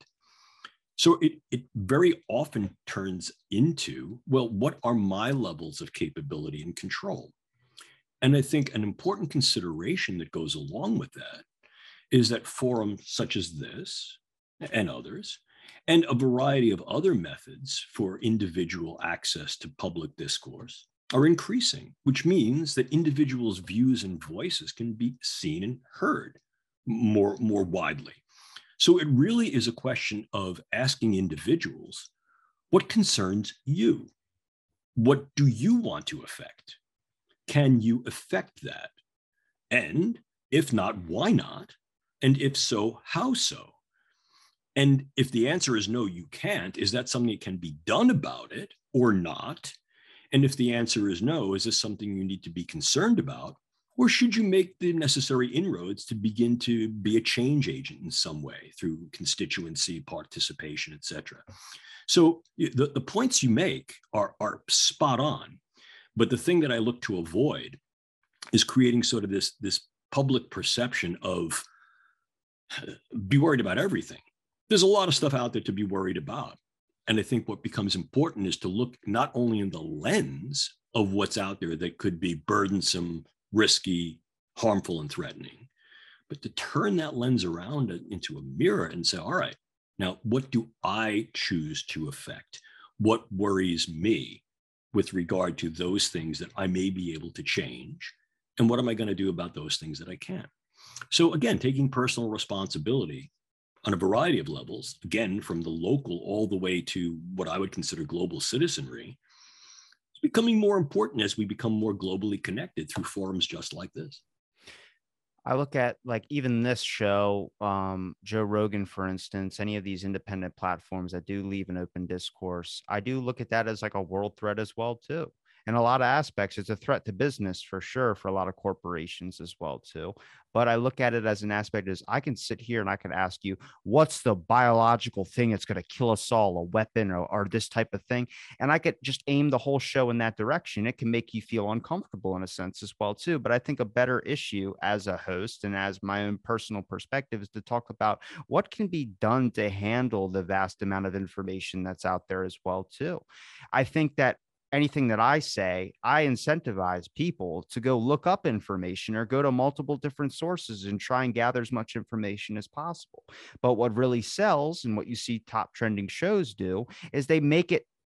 Speaker 3: So it, it very often turns into, well, what are my levels of capability and control? And I think an important consideration that goes along with that is that forums such as this and others, and a variety of other methods for individual access to public discourse are increasing, which means that individuals' views and voices can be seen and heard more, more widely. So it really is a question of asking individuals, what concerns you? What do you want to affect? Can you affect that? And if not, why not? And if so, how so? And if the answer is no, you can't, is that something that can be done about it or not? And if the answer is no, is this something you need to be concerned about? Or should you make the necessary inroads to begin to be a change agent in some way through constituency, participation, et cetera? So the, the points you make are, are spot on. But the thing that I look to avoid is creating sort of this, this public perception of be worried about everything. There's a lot of stuff out there to be worried about. And I think what becomes important is to look not only in the lens of what's out there that could be burdensome, risky, harmful, and threatening, but to turn that lens around into a mirror and say, all right, now what do I choose to affect? What worries me with regard to those things that I may be able to change? And what am I going to do about those things that I can't? So again, taking personal responsibility on a variety of levels, again, from the local all the way to what I would consider global citizenry, is becoming more important as we become more globally connected through forums just like this.
Speaker 2: I look at like even this show, um, Joe Rogan, for instance, any of these independent platforms that do leave an open discourse, I do look at that as like a world threat as well, too. In a lot of aspects, it's a threat to business for sure, for a lot of corporations as well, too. But I look at it as an aspect is I can sit here and I can ask you, what's the biological thing that's going to kill us all, a weapon or, or this type of thing? And I could just aim the whole show in that direction. It can make you feel uncomfortable in a sense as well, too. But I think a better issue as a host and as my own personal perspective is to talk about what can be done to handle the vast amount of information that's out there as well, too. I think that anything that I say, I incentivize people to go look up information or go to multiple different sources and try and gather as much information as possible. But what really sells and what you see top trending shows do is they make it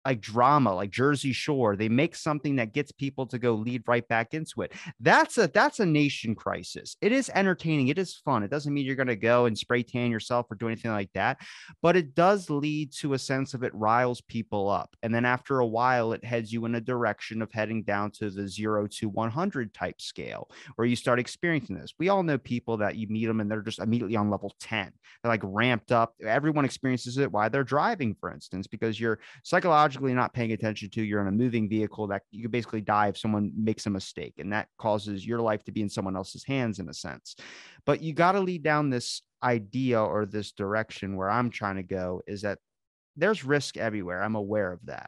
Speaker 2: like drama, like Jersey Shore. They make something that gets people to go lead right back into it. That's a that's a nation crisis. It is entertaining. It is fun. It doesn't mean you're going to go and spray tan yourself or do anything like that, but it does lead to a sense of it riles people up. And then after a while, it heads you in a direction of heading down to the zero to one hundred type scale where you start experiencing this. We all know people that you meet them and they're just immediately on level ten. They're like ramped up. Everyone experiences it while they're driving, for instance, because you're psychologically not paying attention to. You're in a moving vehicle that you could basically die if someone makes a mistake, and that causes your life to be in someone else's hands in a sense. But you got to lead down this idea or this direction where I'm trying to go is that there's risk everywhere. I'm aware of that.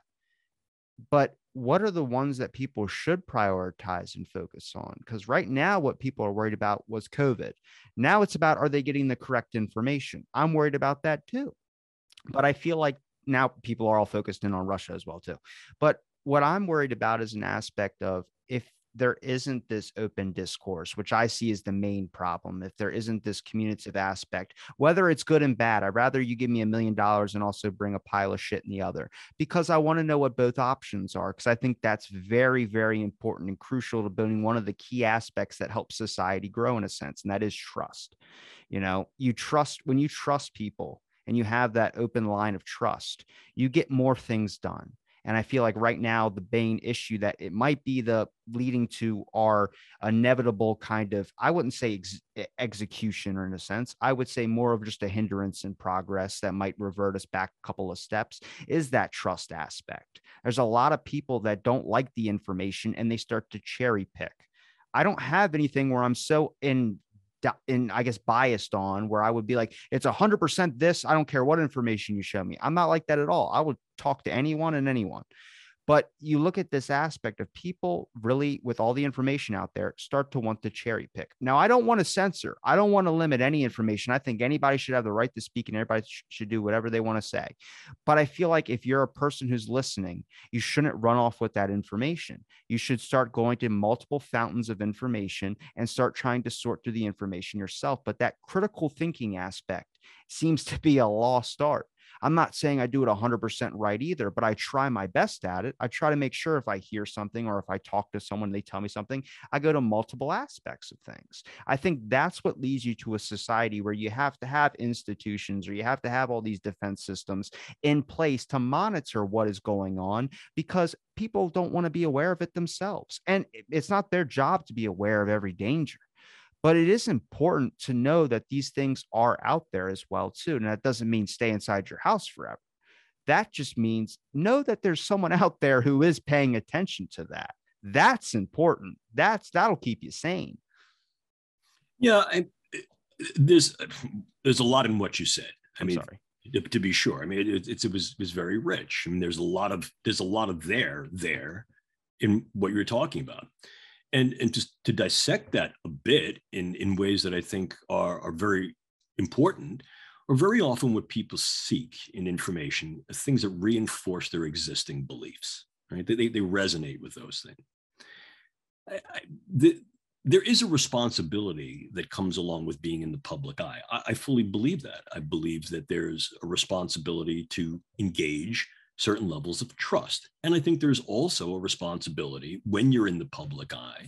Speaker 2: But what are the ones that people should prioritize and focus on? Because right now, what people are worried about was COVID. Now it's about, are they getting the correct information? I'm worried about that too. But I feel like now people are all focused in on Russia as well too. But what I'm worried about is an aspect of if there isn't this open discourse, which I see as the main problem, if there isn't this communicative aspect, whether it's good and bad, I'd rather you give me a million dollars and also bring a pile of shit in the other, because I want to know what both options are. Because I think that's very, very important and crucial to building one of the key aspects that helps society grow in a sense. And that is trust. You know, you trust when you trust people and you have that open line of trust, you get more things done. And I feel like right now, the main issue that it might be the leading to our inevitable kind of, I wouldn't say ex- execution or in a sense, I would say more of just a hindrance in progress that might revert us back a couple of steps is that trust aspect. There's a lot of people that don't like the information and they start to cherry pick. I don't have anything where I'm so in in, I guess, biased on where I would be like, it's a hundred percent this. I don't care what information you show me. I'm not like that at all. I would talk to anyone and anyone. But you look at this aspect of people really, with all the information out there, start to want to cherry pick. Now, I don't want to censor. I don't want to limit any information. I think anybody should have the right to speak and everybody sh- should do whatever they want to say. But I feel like if you're a person who's listening, you shouldn't run off with that information. You should start going to multiple fountains of information and start trying to sort through the information yourself. But that critical thinking aspect seems to be a lost art. I'm not saying I do it one hundred percent right either, but I try my best at it. I try to make sure if I hear something or if I talk to someone, they tell me something, I go to multiple aspects of things. I think that's what leads you to a society where you have to have institutions or you have to have all these defense systems in place to monitor what is going on, because people don't want to be aware of it themselves. And it's not their job to be aware of every danger. But it is important to know that these things are out there as well, too. And that doesn't mean stay inside your house forever. That just means know that there's someone out there who is paying attention to that. That's important. That's that'll keep you sane.
Speaker 3: Yeah, I, there's there's a lot in what you said. I
Speaker 2: I'm
Speaker 3: mean,
Speaker 2: sorry.
Speaker 3: To, to be sure. I mean, it, it's it was it was very rich. I mean, there's a lot of there's a lot of there there in what you're talking about. And, and just to dissect that a bit in, in ways that I think are, are very important, or very often what people seek in information are things that reinforce their existing beliefs, right? They, they resonate with those things. I, I, the, there is a responsibility that comes along with being in the public eye. I, I fully believe that. I believe that there's a responsibility to engage certain levels of trust. And I think there's also a responsibility when you're in the public eye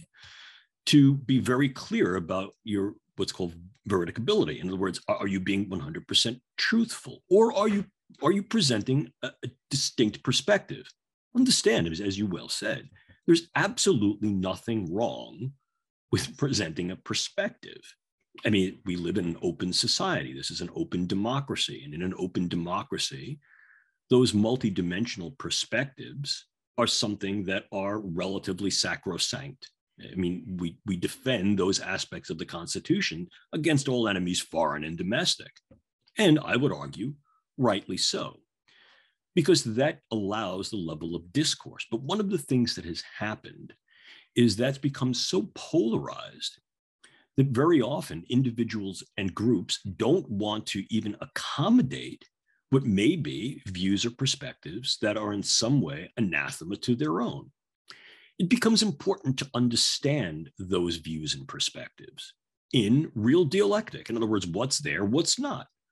Speaker 3: to be very clear about your what's called veridicability. In other words, are you being one hundred percent truthful, or are you are you presenting a, a distinct perspective? Understand, as, as you well said, there's absolutely nothing wrong with presenting a perspective. I mean, we live in an open society. This is an open democracy. And in an open democracy, those multidimensional perspectives are something that are relatively sacrosanct. I mean, we, we defend those aspects of the Constitution against all enemies, foreign and domestic. And I would argue, rightly so, because that allows the level of discourse. But one of the things that has happened is that's become so polarized that very often individuals and groups don't want to even accommodate what may be views or perspectives that are in some way anathema to their own. It becomes important to understand those views and perspectives in real dialectic. In other words, what's there, what's not.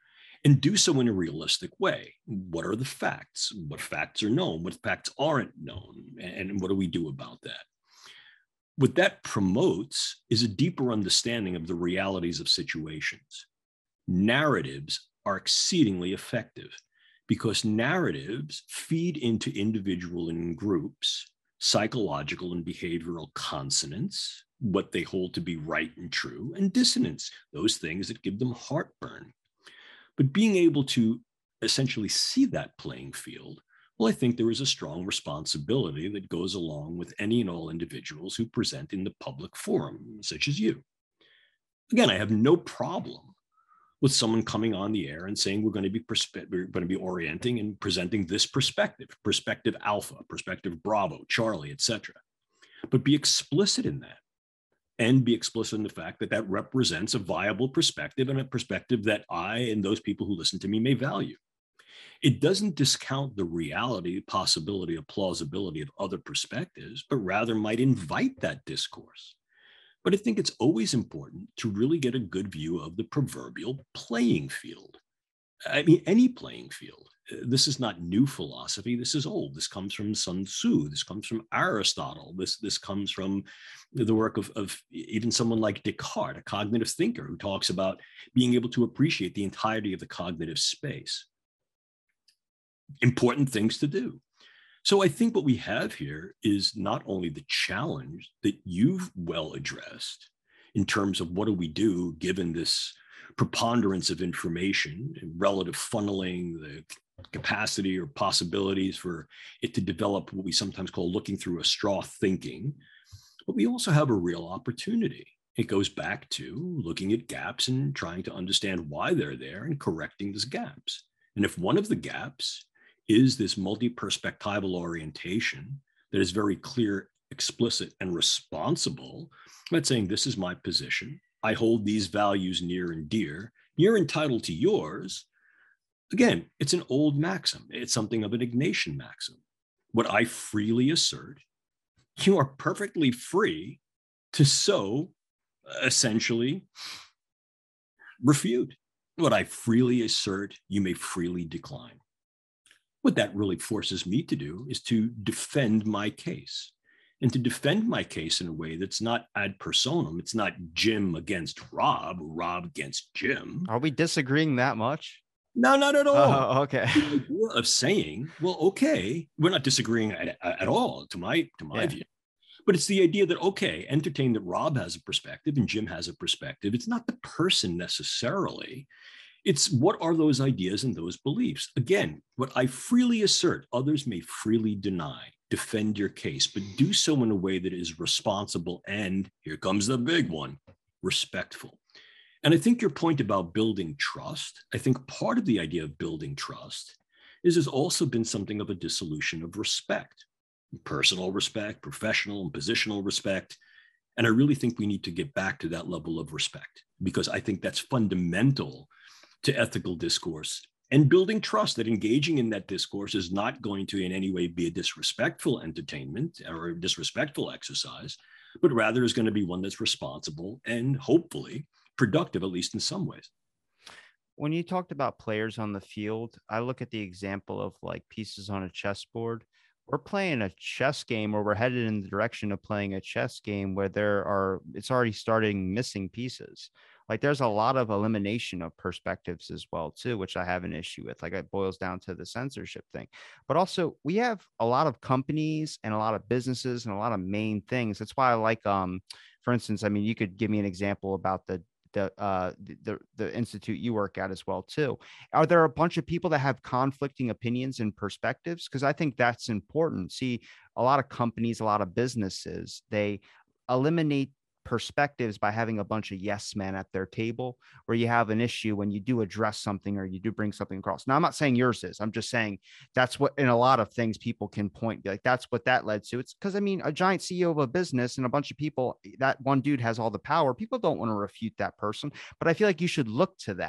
Speaker 3: and do so in a realistic way. What are the facts? What facts are known? What facts aren't known? And what do we do about that? What that promotes is a deeper understanding of the realities of situations. Narratives are exceedingly effective because narratives feed into individual and groups psychological and behavioral consonants, what they hold to be right and true, and dissonance, those things that give them heartburn. But being able to essentially see that playing field, well, I think there is a strong responsibility that goes along with any and all individuals who present in the public forum, such as you. Again, I have no problem with someone coming on the air and saying we're going to be perspe- we're going to be orienting and presenting this perspective, perspective alpha, perspective bravo, Charlie, et cetera. But be explicit in that, and be explicit in the fact that that represents a viable perspective and a perspective that I and those people who listen to me may value. It doesn't discount the reality, possibility, or plausibility of other perspectives, but rather might invite that discourse. But I think it's always important to really get a good view of the proverbial playing field. I mean, any playing field. This is not new philosophy. This is old. This comes from Sun Tzu. This comes from Aristotle. This, this comes from the work of, of even someone like Descartes, a cognitive thinker who talks about being able to appreciate the entirety of the cognitive space. Important things to do. So I think what we have here is not only the challenge that you've well addressed in terms of what do we do given this preponderance of information and relative funneling, the capacity or possibilities for it to develop what we sometimes call looking through a straw thinking, but we also have a real opportunity. It goes back to looking at gaps and trying to understand why they're there and correcting those gaps. And if one of the gaps is this multi-perspectival orientation that is very clear, explicit, and responsible, about saying this is my position, I hold these values near and dear, you're entitled to yours. Again, it's an old maxim. It's something of an Ignatian maxim. What I freely assert, you are perfectly free to so essentially refute. What I freely assert, you may freely decline. What that really forces me to do is to defend my case, and to defend my case in a way that's not ad personam. It's not Jim against Rob, or Rob against Jim.
Speaker 2: Are we disagreeing that much?
Speaker 3: No, not at all.
Speaker 2: Oh, okay.
Speaker 3: The idea of saying, well, okay, we're not disagreeing at, at all, to my to my yeah. view. But it's the idea that, okay, entertain that Rob has a perspective and Jim has a perspective. It's not the person necessarily. It's what are those ideas and those beliefs? Again, what I freely assert, others may freely deny. Defend your case, but do so in a way that is responsible and, here comes the big one, respectful. And I think your point about building trust, I think part of the idea of building trust is there's also been something of a dissolution of respect, personal respect, professional and positional respect. And I really think we need to get back to that level of respect, because I think that's fundamental to ethical discourse and building trust, that engaging in that discourse is not going to in any way be a disrespectful entertainment or a disrespectful exercise, but rather is going to be one that's responsible and hopefully productive, at least in some ways.
Speaker 2: When you talked about players on the field, I look at the example of like pieces on a chessboard. We're playing a chess game, or we're headed in the direction of playing a chess game where there are, it's already starting missing pieces. Like there's a lot of elimination of perspectives as well, too, which I have an issue with. Like it boils down to the censorship thing. But also we have a lot of companies and a lot of businesses and a lot of main things. That's why I like, um, for instance, I mean, you could give me an example about the the uh the the institute you work at as well too. Are there a bunch of people that have conflicting opinions and perspectives? Because I think that's important. See, a lot of companies, a lot of businesses, they eliminate perspectives by having a bunch of yes men at their table, where you have an issue when you do address something or you do bring something across. Now, I'm not saying yours is, I'm just saying that's what in a lot of things people can point, like that's what that led to. It's because I mean, a giant C E O of a business and a bunch of people, that one dude has all the power. People don't want to refute that person, but I feel like you should look to that.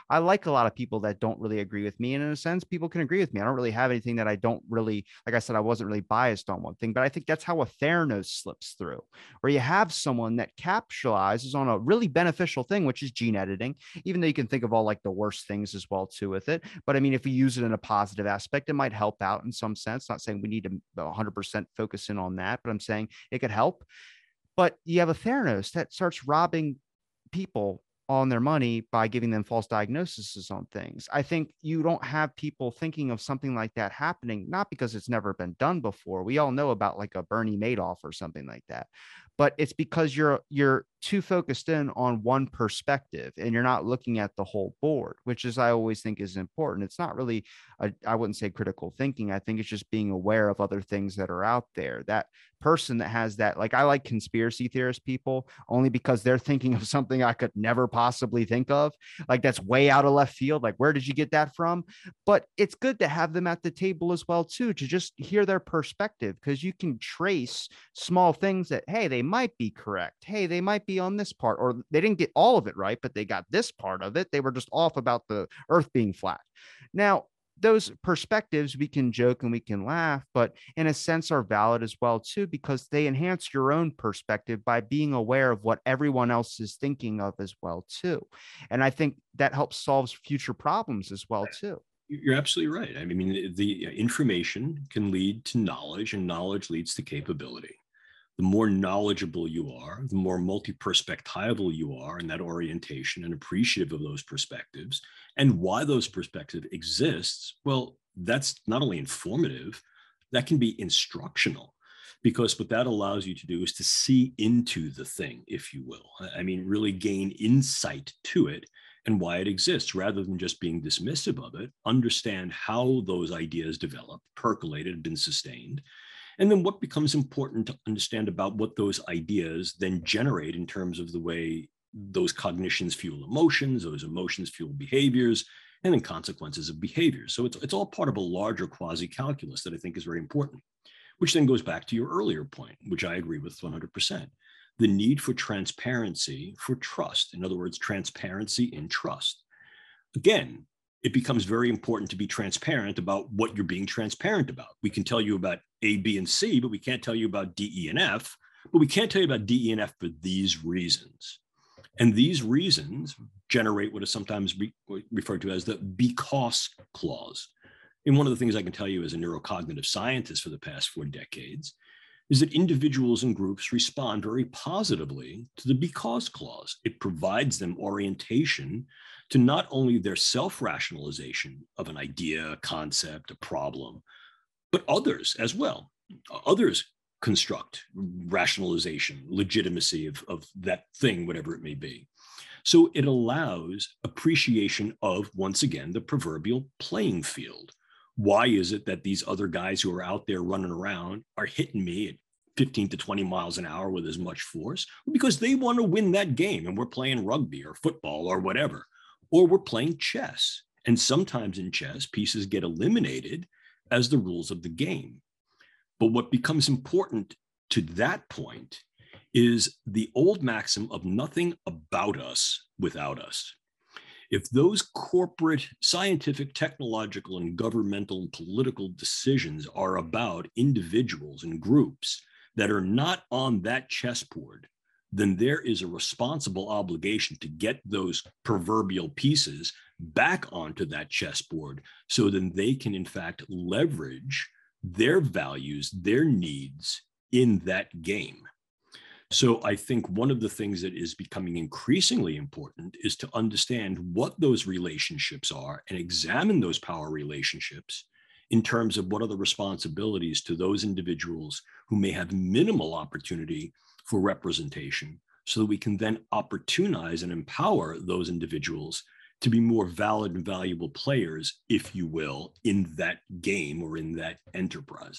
Speaker 2: I like a lot of people that don't really agree with me. And in a sense, people can agree with me. I don't really have anything that I don't really, like I said, I wasn't really biased on one thing, but I think that's how a Theranos slips through, where you have someone that capitalizes on a really beneficial thing, which is gene editing, even though you can think of all like the worst things as well too with it. But I mean, if we use it in a positive aspect, it might help out in some sense. Not saying we need to one hundred percent focus in on that, but I'm saying it could help. But you have a Theranos that starts robbing people on their money by giving them false diagnoses on things. I think you don't have people thinking of something like that happening, not because it's never been done before. We all know about like a Bernie Madoff or something like that, but it's because you're you're too focused in on one perspective and you're not looking at the whole board, which is I always think is important. It's not really a, I wouldn't say critical thinking. I think it's just being aware of other things that are out there. That person that has that, like I like conspiracy theorist people only because they're thinking of something I could never possibly think of. Like that's way out of left field. Like, where did you get that from? But it's good to have them at the table as well, too, to just hear their perspective, because you can trace small things that, hey, they might be correct. Hey, they might be on this part, or they didn't get all of it right, but they got this part of it. They were just off about the earth being flat. Now, those perspectives we can joke and we can laugh, but in a sense are valid as well too, because they enhance your own perspective by being aware of what everyone else is thinking of as well too. And I think that helps solve future problems as well too.
Speaker 3: You're absolutely right. I mean, the information can lead to knowledge, and knowledge leads to capability. The more knowledgeable you are, the more multi-perspectival you are in that orientation and appreciative of those perspectives and why those perspectives exists. Well, that's not only informative, that can be instructional, because what that allows you to do is to see into the thing, if you will. I mean, really gain insight to it and why it exists, rather than just being dismissive of it. Understand how those ideas developed, percolated, been sustained. And then what becomes important to understand about what those ideas then generate in terms of the way those cognitions fuel emotions, those emotions fuel behaviors, and then consequences of behavior. So it's, it's all part of a larger quasi-calculus that I think is very important, which then goes back to your earlier point, which I agree with one hundred percent. The need for transparency for trust. In other words, transparency in trust. Again, it becomes very important to be transparent about what you're being transparent about. We can tell you about A, B, and C, but we can't tell you about D, E, and F. But we can't tell you about D, E, and F for these reasons. And these reasons generate what is sometimes re- referred to as the because clause. And one of the things I can tell you as a neurocognitive scientist for the past four decades is that individuals and groups respond very positively to the because clause. It provides them orientation to not only their self-rationalization of an idea, a concept, a problem, but others as well. Others construct rationalization, legitimacy of, of that thing, whatever it may be. So it allows appreciation of, once again, the proverbial playing field. Why is it that these other guys who are out there running around are hitting me at fifteen to twenty miles an hour with as much force? Because they want to win that game, and we're playing rugby or football or whatever, or we're playing chess. And sometimes in chess, pieces get eliminated as the rules of the game. But what becomes important to that point is the old maxim of nothing about us without us. If those corporate, scientific, technological, and governmental and political decisions are about individuals and groups that are not on that chessboard, then there is a responsible obligation to get those proverbial pieces back onto that chessboard, so then they can, in fact, leverage their values, their needs in that game. So I think one of the things that is becoming increasingly important is to understand what those relationships are and examine those power relationships in terms of what are the responsibilities to those individuals who may have minimal opportunity for representation, so that we can then opportunize and empower those individuals to be more valid and valuable players, if you will, in that game or in that enterprise.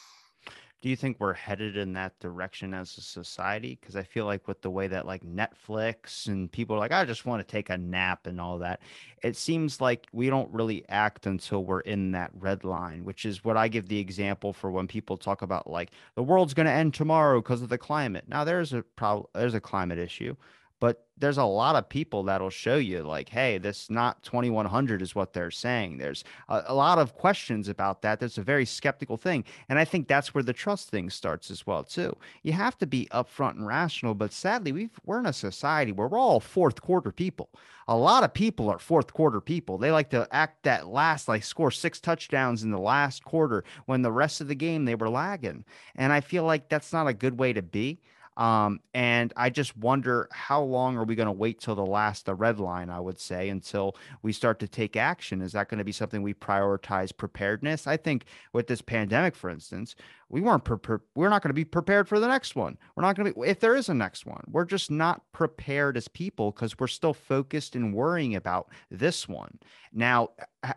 Speaker 2: Do you think we're headed in that direction as a society? Because I feel like with the way that like Netflix and people are like, I just want to take a nap and all that, it seems like we don't really act until we're in that red line, which is what I give the example for when people talk about like the world's going to end tomorrow because of the climate. Now there's a problem, there's a climate issue, but there's a lot of people that'll show you like, hey, this not twenty-one hundred is what they're saying. There's a, a lot of questions about that. That's a very skeptical thing. And I think that's where the trust thing starts as well, too. You have to be upfront and rational, but sadly, we've, we're in a society where we're all fourth quarter people. A lot of people are fourth quarter people. They like to act that last, like score six touchdowns in the last quarter when the rest of the game they were lagging. And I feel like that's not a good way to be. Um, and I just wonder how long are we going to wait till the last, the red line, I would say, until we start to take action? Is that going to be something we prioritize preparedness? I think with this pandemic, for instance, we weren't prepared. We're not going to be prepared for the next one. We're not going to be, if there is a next one, we're just not prepared as people because we're still focused and worrying about this one. Now,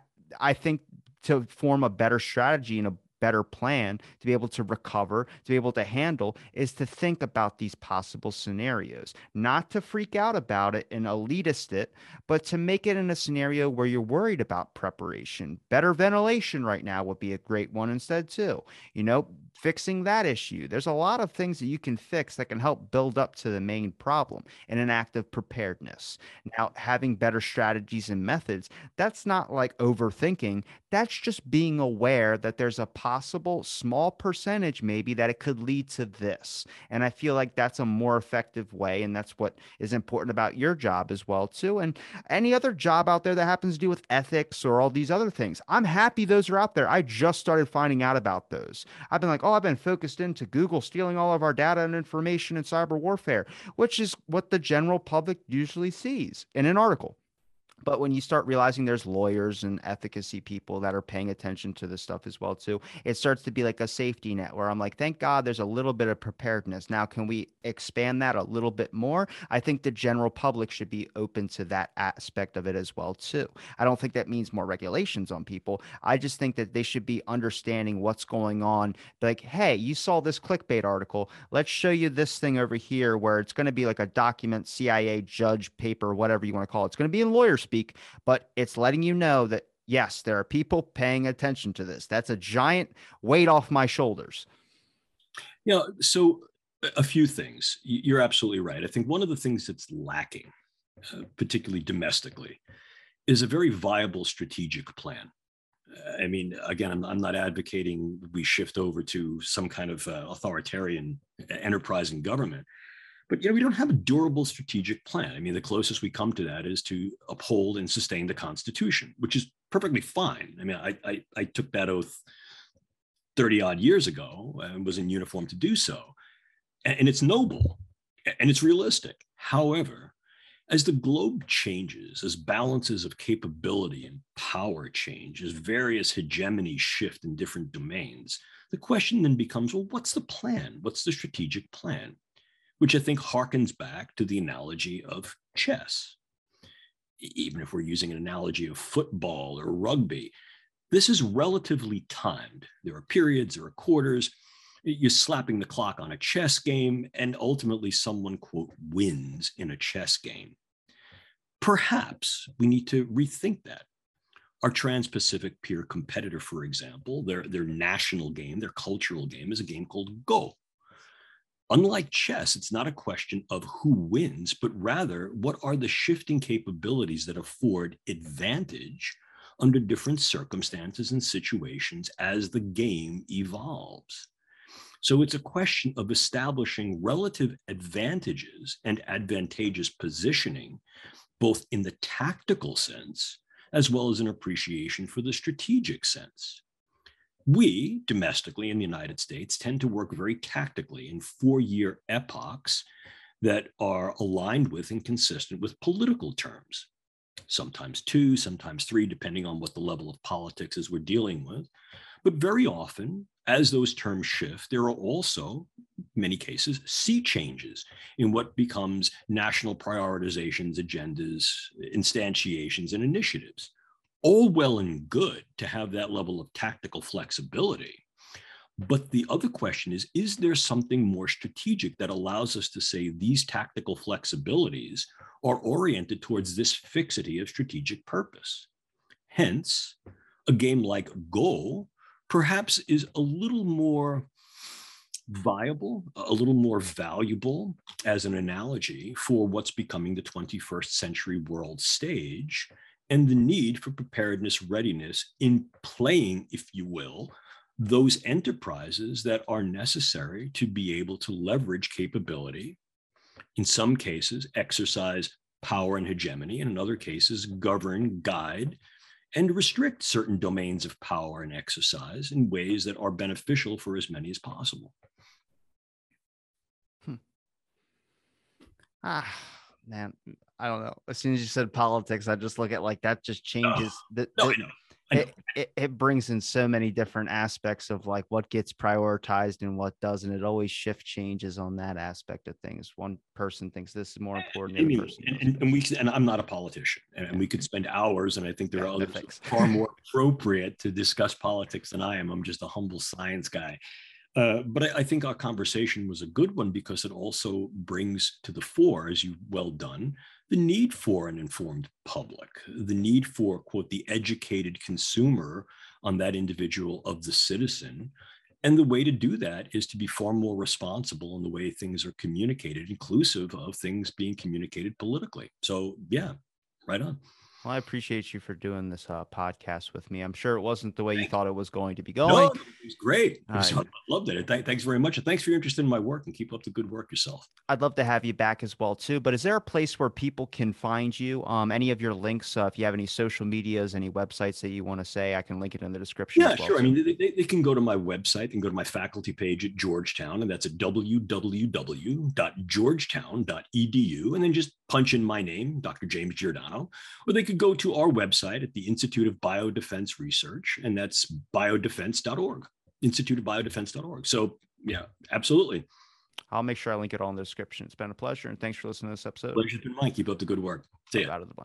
Speaker 2: I think to form a better strategy and a better plan to be able to recover, to be able to handle, is to think about these possible scenarios, not to freak out about it and elitist it, but to make it in a scenario where you're worried about preparation. Better ventilation right now would be a great one instead, too. You know, fixing that issue. There's a lot of things that you can fix that can help build up to the main problem in an act of preparedness. Now, having better strategies and methods, that's not like overthinking. That's just being aware that there's a possible small percentage maybe that it could lead to this. And I feel like that's a more effective way. And that's what is important about your job as well, too. And any other job out there that happens to do with ethics or all these other things. I'm happy those are out there. I just started finding out about those. I've been like, oh, I've been focused into Google stealing all of our data and information in cyber warfare, which is what the general public usually sees in an article. But when you start realizing there's lawyers and efficacy people that are paying attention to this stuff as well too, it starts to be like a safety net where I'm like, thank God there's a little bit of preparedness. Now, can we expand that a little bit more? I think the general public should be open to that aspect of it as well too. I don't think that means more regulations on people. I just think that they should be understanding what's going on. Like, hey, you saw this clickbait article. Let's show you this thing over here where it's going to be like a document, C I A judge paper, whatever you want to call it. It's going to be in lawyer speak, but it's letting you know that, yes, there are people paying attention to this. That's a giant weight off my shoulders.
Speaker 3: Yeah. So a few things. You're absolutely right. I think one of the things that's lacking, uh, particularly domestically, is a very viable strategic plan. I mean, again, I'm, I'm not advocating we shift over to some kind of uh, authoritarian enterprise in government. But, you know, we don't have a durable strategic plan. I mean, the closest we come to that is to uphold and sustain the Constitution, which is perfectly fine. I mean, I, I, I took that oath thirty odd years ago and was in uniform to do so. And, and it's noble and it's realistic. However, as the globe changes, as balances of capability and power change, as various hegemonies shift in different domains, the question then becomes, well, what's the plan? What's the strategic plan? Which I think harkens back to the analogy of chess. Even if we're using an analogy of football or rugby, this is relatively timed. There are periods, there are quarters. You're slapping the clock on a chess game, and ultimately someone, quote, wins in a chess game. Perhaps we need to rethink that. Our Trans-Pacific peer competitor, for example, their, their national game, their cultural game is a game called Go. Unlike chess, it's not a question of who wins, but rather what are the shifting capabilities that afford advantage under different circumstances and situations as the game evolves. So it's a question of establishing relative advantages and advantageous positioning, both in the tactical sense, as well as an appreciation for the strategic sense. We, domestically in the United States, tend to work very tactically in four-year epochs that are aligned with and consistent with political terms, sometimes two, sometimes three, depending on what the level of politics is we're dealing with. But very often, as those terms shift, there are also, in many cases, sea changes in what becomes national prioritizations, agendas, instantiations, and initiatives. All well and good to have that level of tactical flexibility. But the other question is, is there something more strategic that allows us to say these tactical flexibilities are oriented towards this fixity of strategic purpose? Hence, a game like Go perhaps is a little more viable, a little more valuable as an analogy for what's becoming the twenty-first century world stage and the need for preparedness readiness in playing, if you will, those enterprises that are necessary to be able to leverage capability, in some cases, exercise power and hegemony, and in other cases, govern, guide, and restrict certain domains of power and exercise in ways that are beneficial for as many as possible.
Speaker 2: Hmm. Ah, man, I don't know. As soon as you said politics, I just look at like that just changes
Speaker 3: Oh,
Speaker 2: the,
Speaker 3: no,
Speaker 2: the
Speaker 3: I know. I know.
Speaker 2: It, it, it brings in so many different aspects of like what gets prioritized and what doesn't. It always shift changes on that aspect of things. One person thinks this is more important. The
Speaker 3: I
Speaker 2: other
Speaker 3: mean,
Speaker 2: person
Speaker 3: and,
Speaker 2: doesn't.
Speaker 3: and, and we and I'm not a politician, and, and
Speaker 2: Yeah.
Speaker 3: we could spend hours. And I think there
Speaker 2: Yeah,
Speaker 3: are
Speaker 2: no
Speaker 3: others
Speaker 2: thanks.
Speaker 3: far more appropriate to discuss politics than I am. I'm just a humble science guy. Uh, but I, I think our conversation was a good one because it also brings to the fore, as you've well done, the need for an informed public, the need for, quote, the educated consumer on that individual of the citizen. And the way to do that is to be far more responsible in the way things are communicated, inclusive of things being communicated politically. So, yeah, right on.
Speaker 2: Well, I appreciate you for doing this uh, podcast with me. I'm sure it wasn't the way you
Speaker 3: Thank
Speaker 2: thought it was going to be
Speaker 3: No,
Speaker 2: going.
Speaker 3: it was great. It was,
Speaker 2: Uh,
Speaker 3: I loved it. Th- thanks very much. And thanks for your interest in my work, and keep up the good work yourself.
Speaker 2: I'd love to have you back as well too. But is there a place where people can find you? Um, any of your links, uh, if you have any social medias, any websites that you want to say, I can link it in the description
Speaker 3: Yeah,
Speaker 2: as well.
Speaker 3: sure.
Speaker 2: Too.
Speaker 3: I mean, they, they, they can go to my website. They can go to my faculty page at Georgetown, and that's at w w w dot georgetown dot e d u, and then just punch in my name, Doctor James Giordano. Or they could go to our website at the Institute of Biodefense Research, and that's biodefense dot org, institute of biodefense dot org. So, yeah, absolutely.
Speaker 2: I'll make sure I link it all in the description. It's been a pleasure, and thanks for listening to this episode.
Speaker 3: Pleasure's been mine. Keep up the good work. See ya.
Speaker 2: Out of the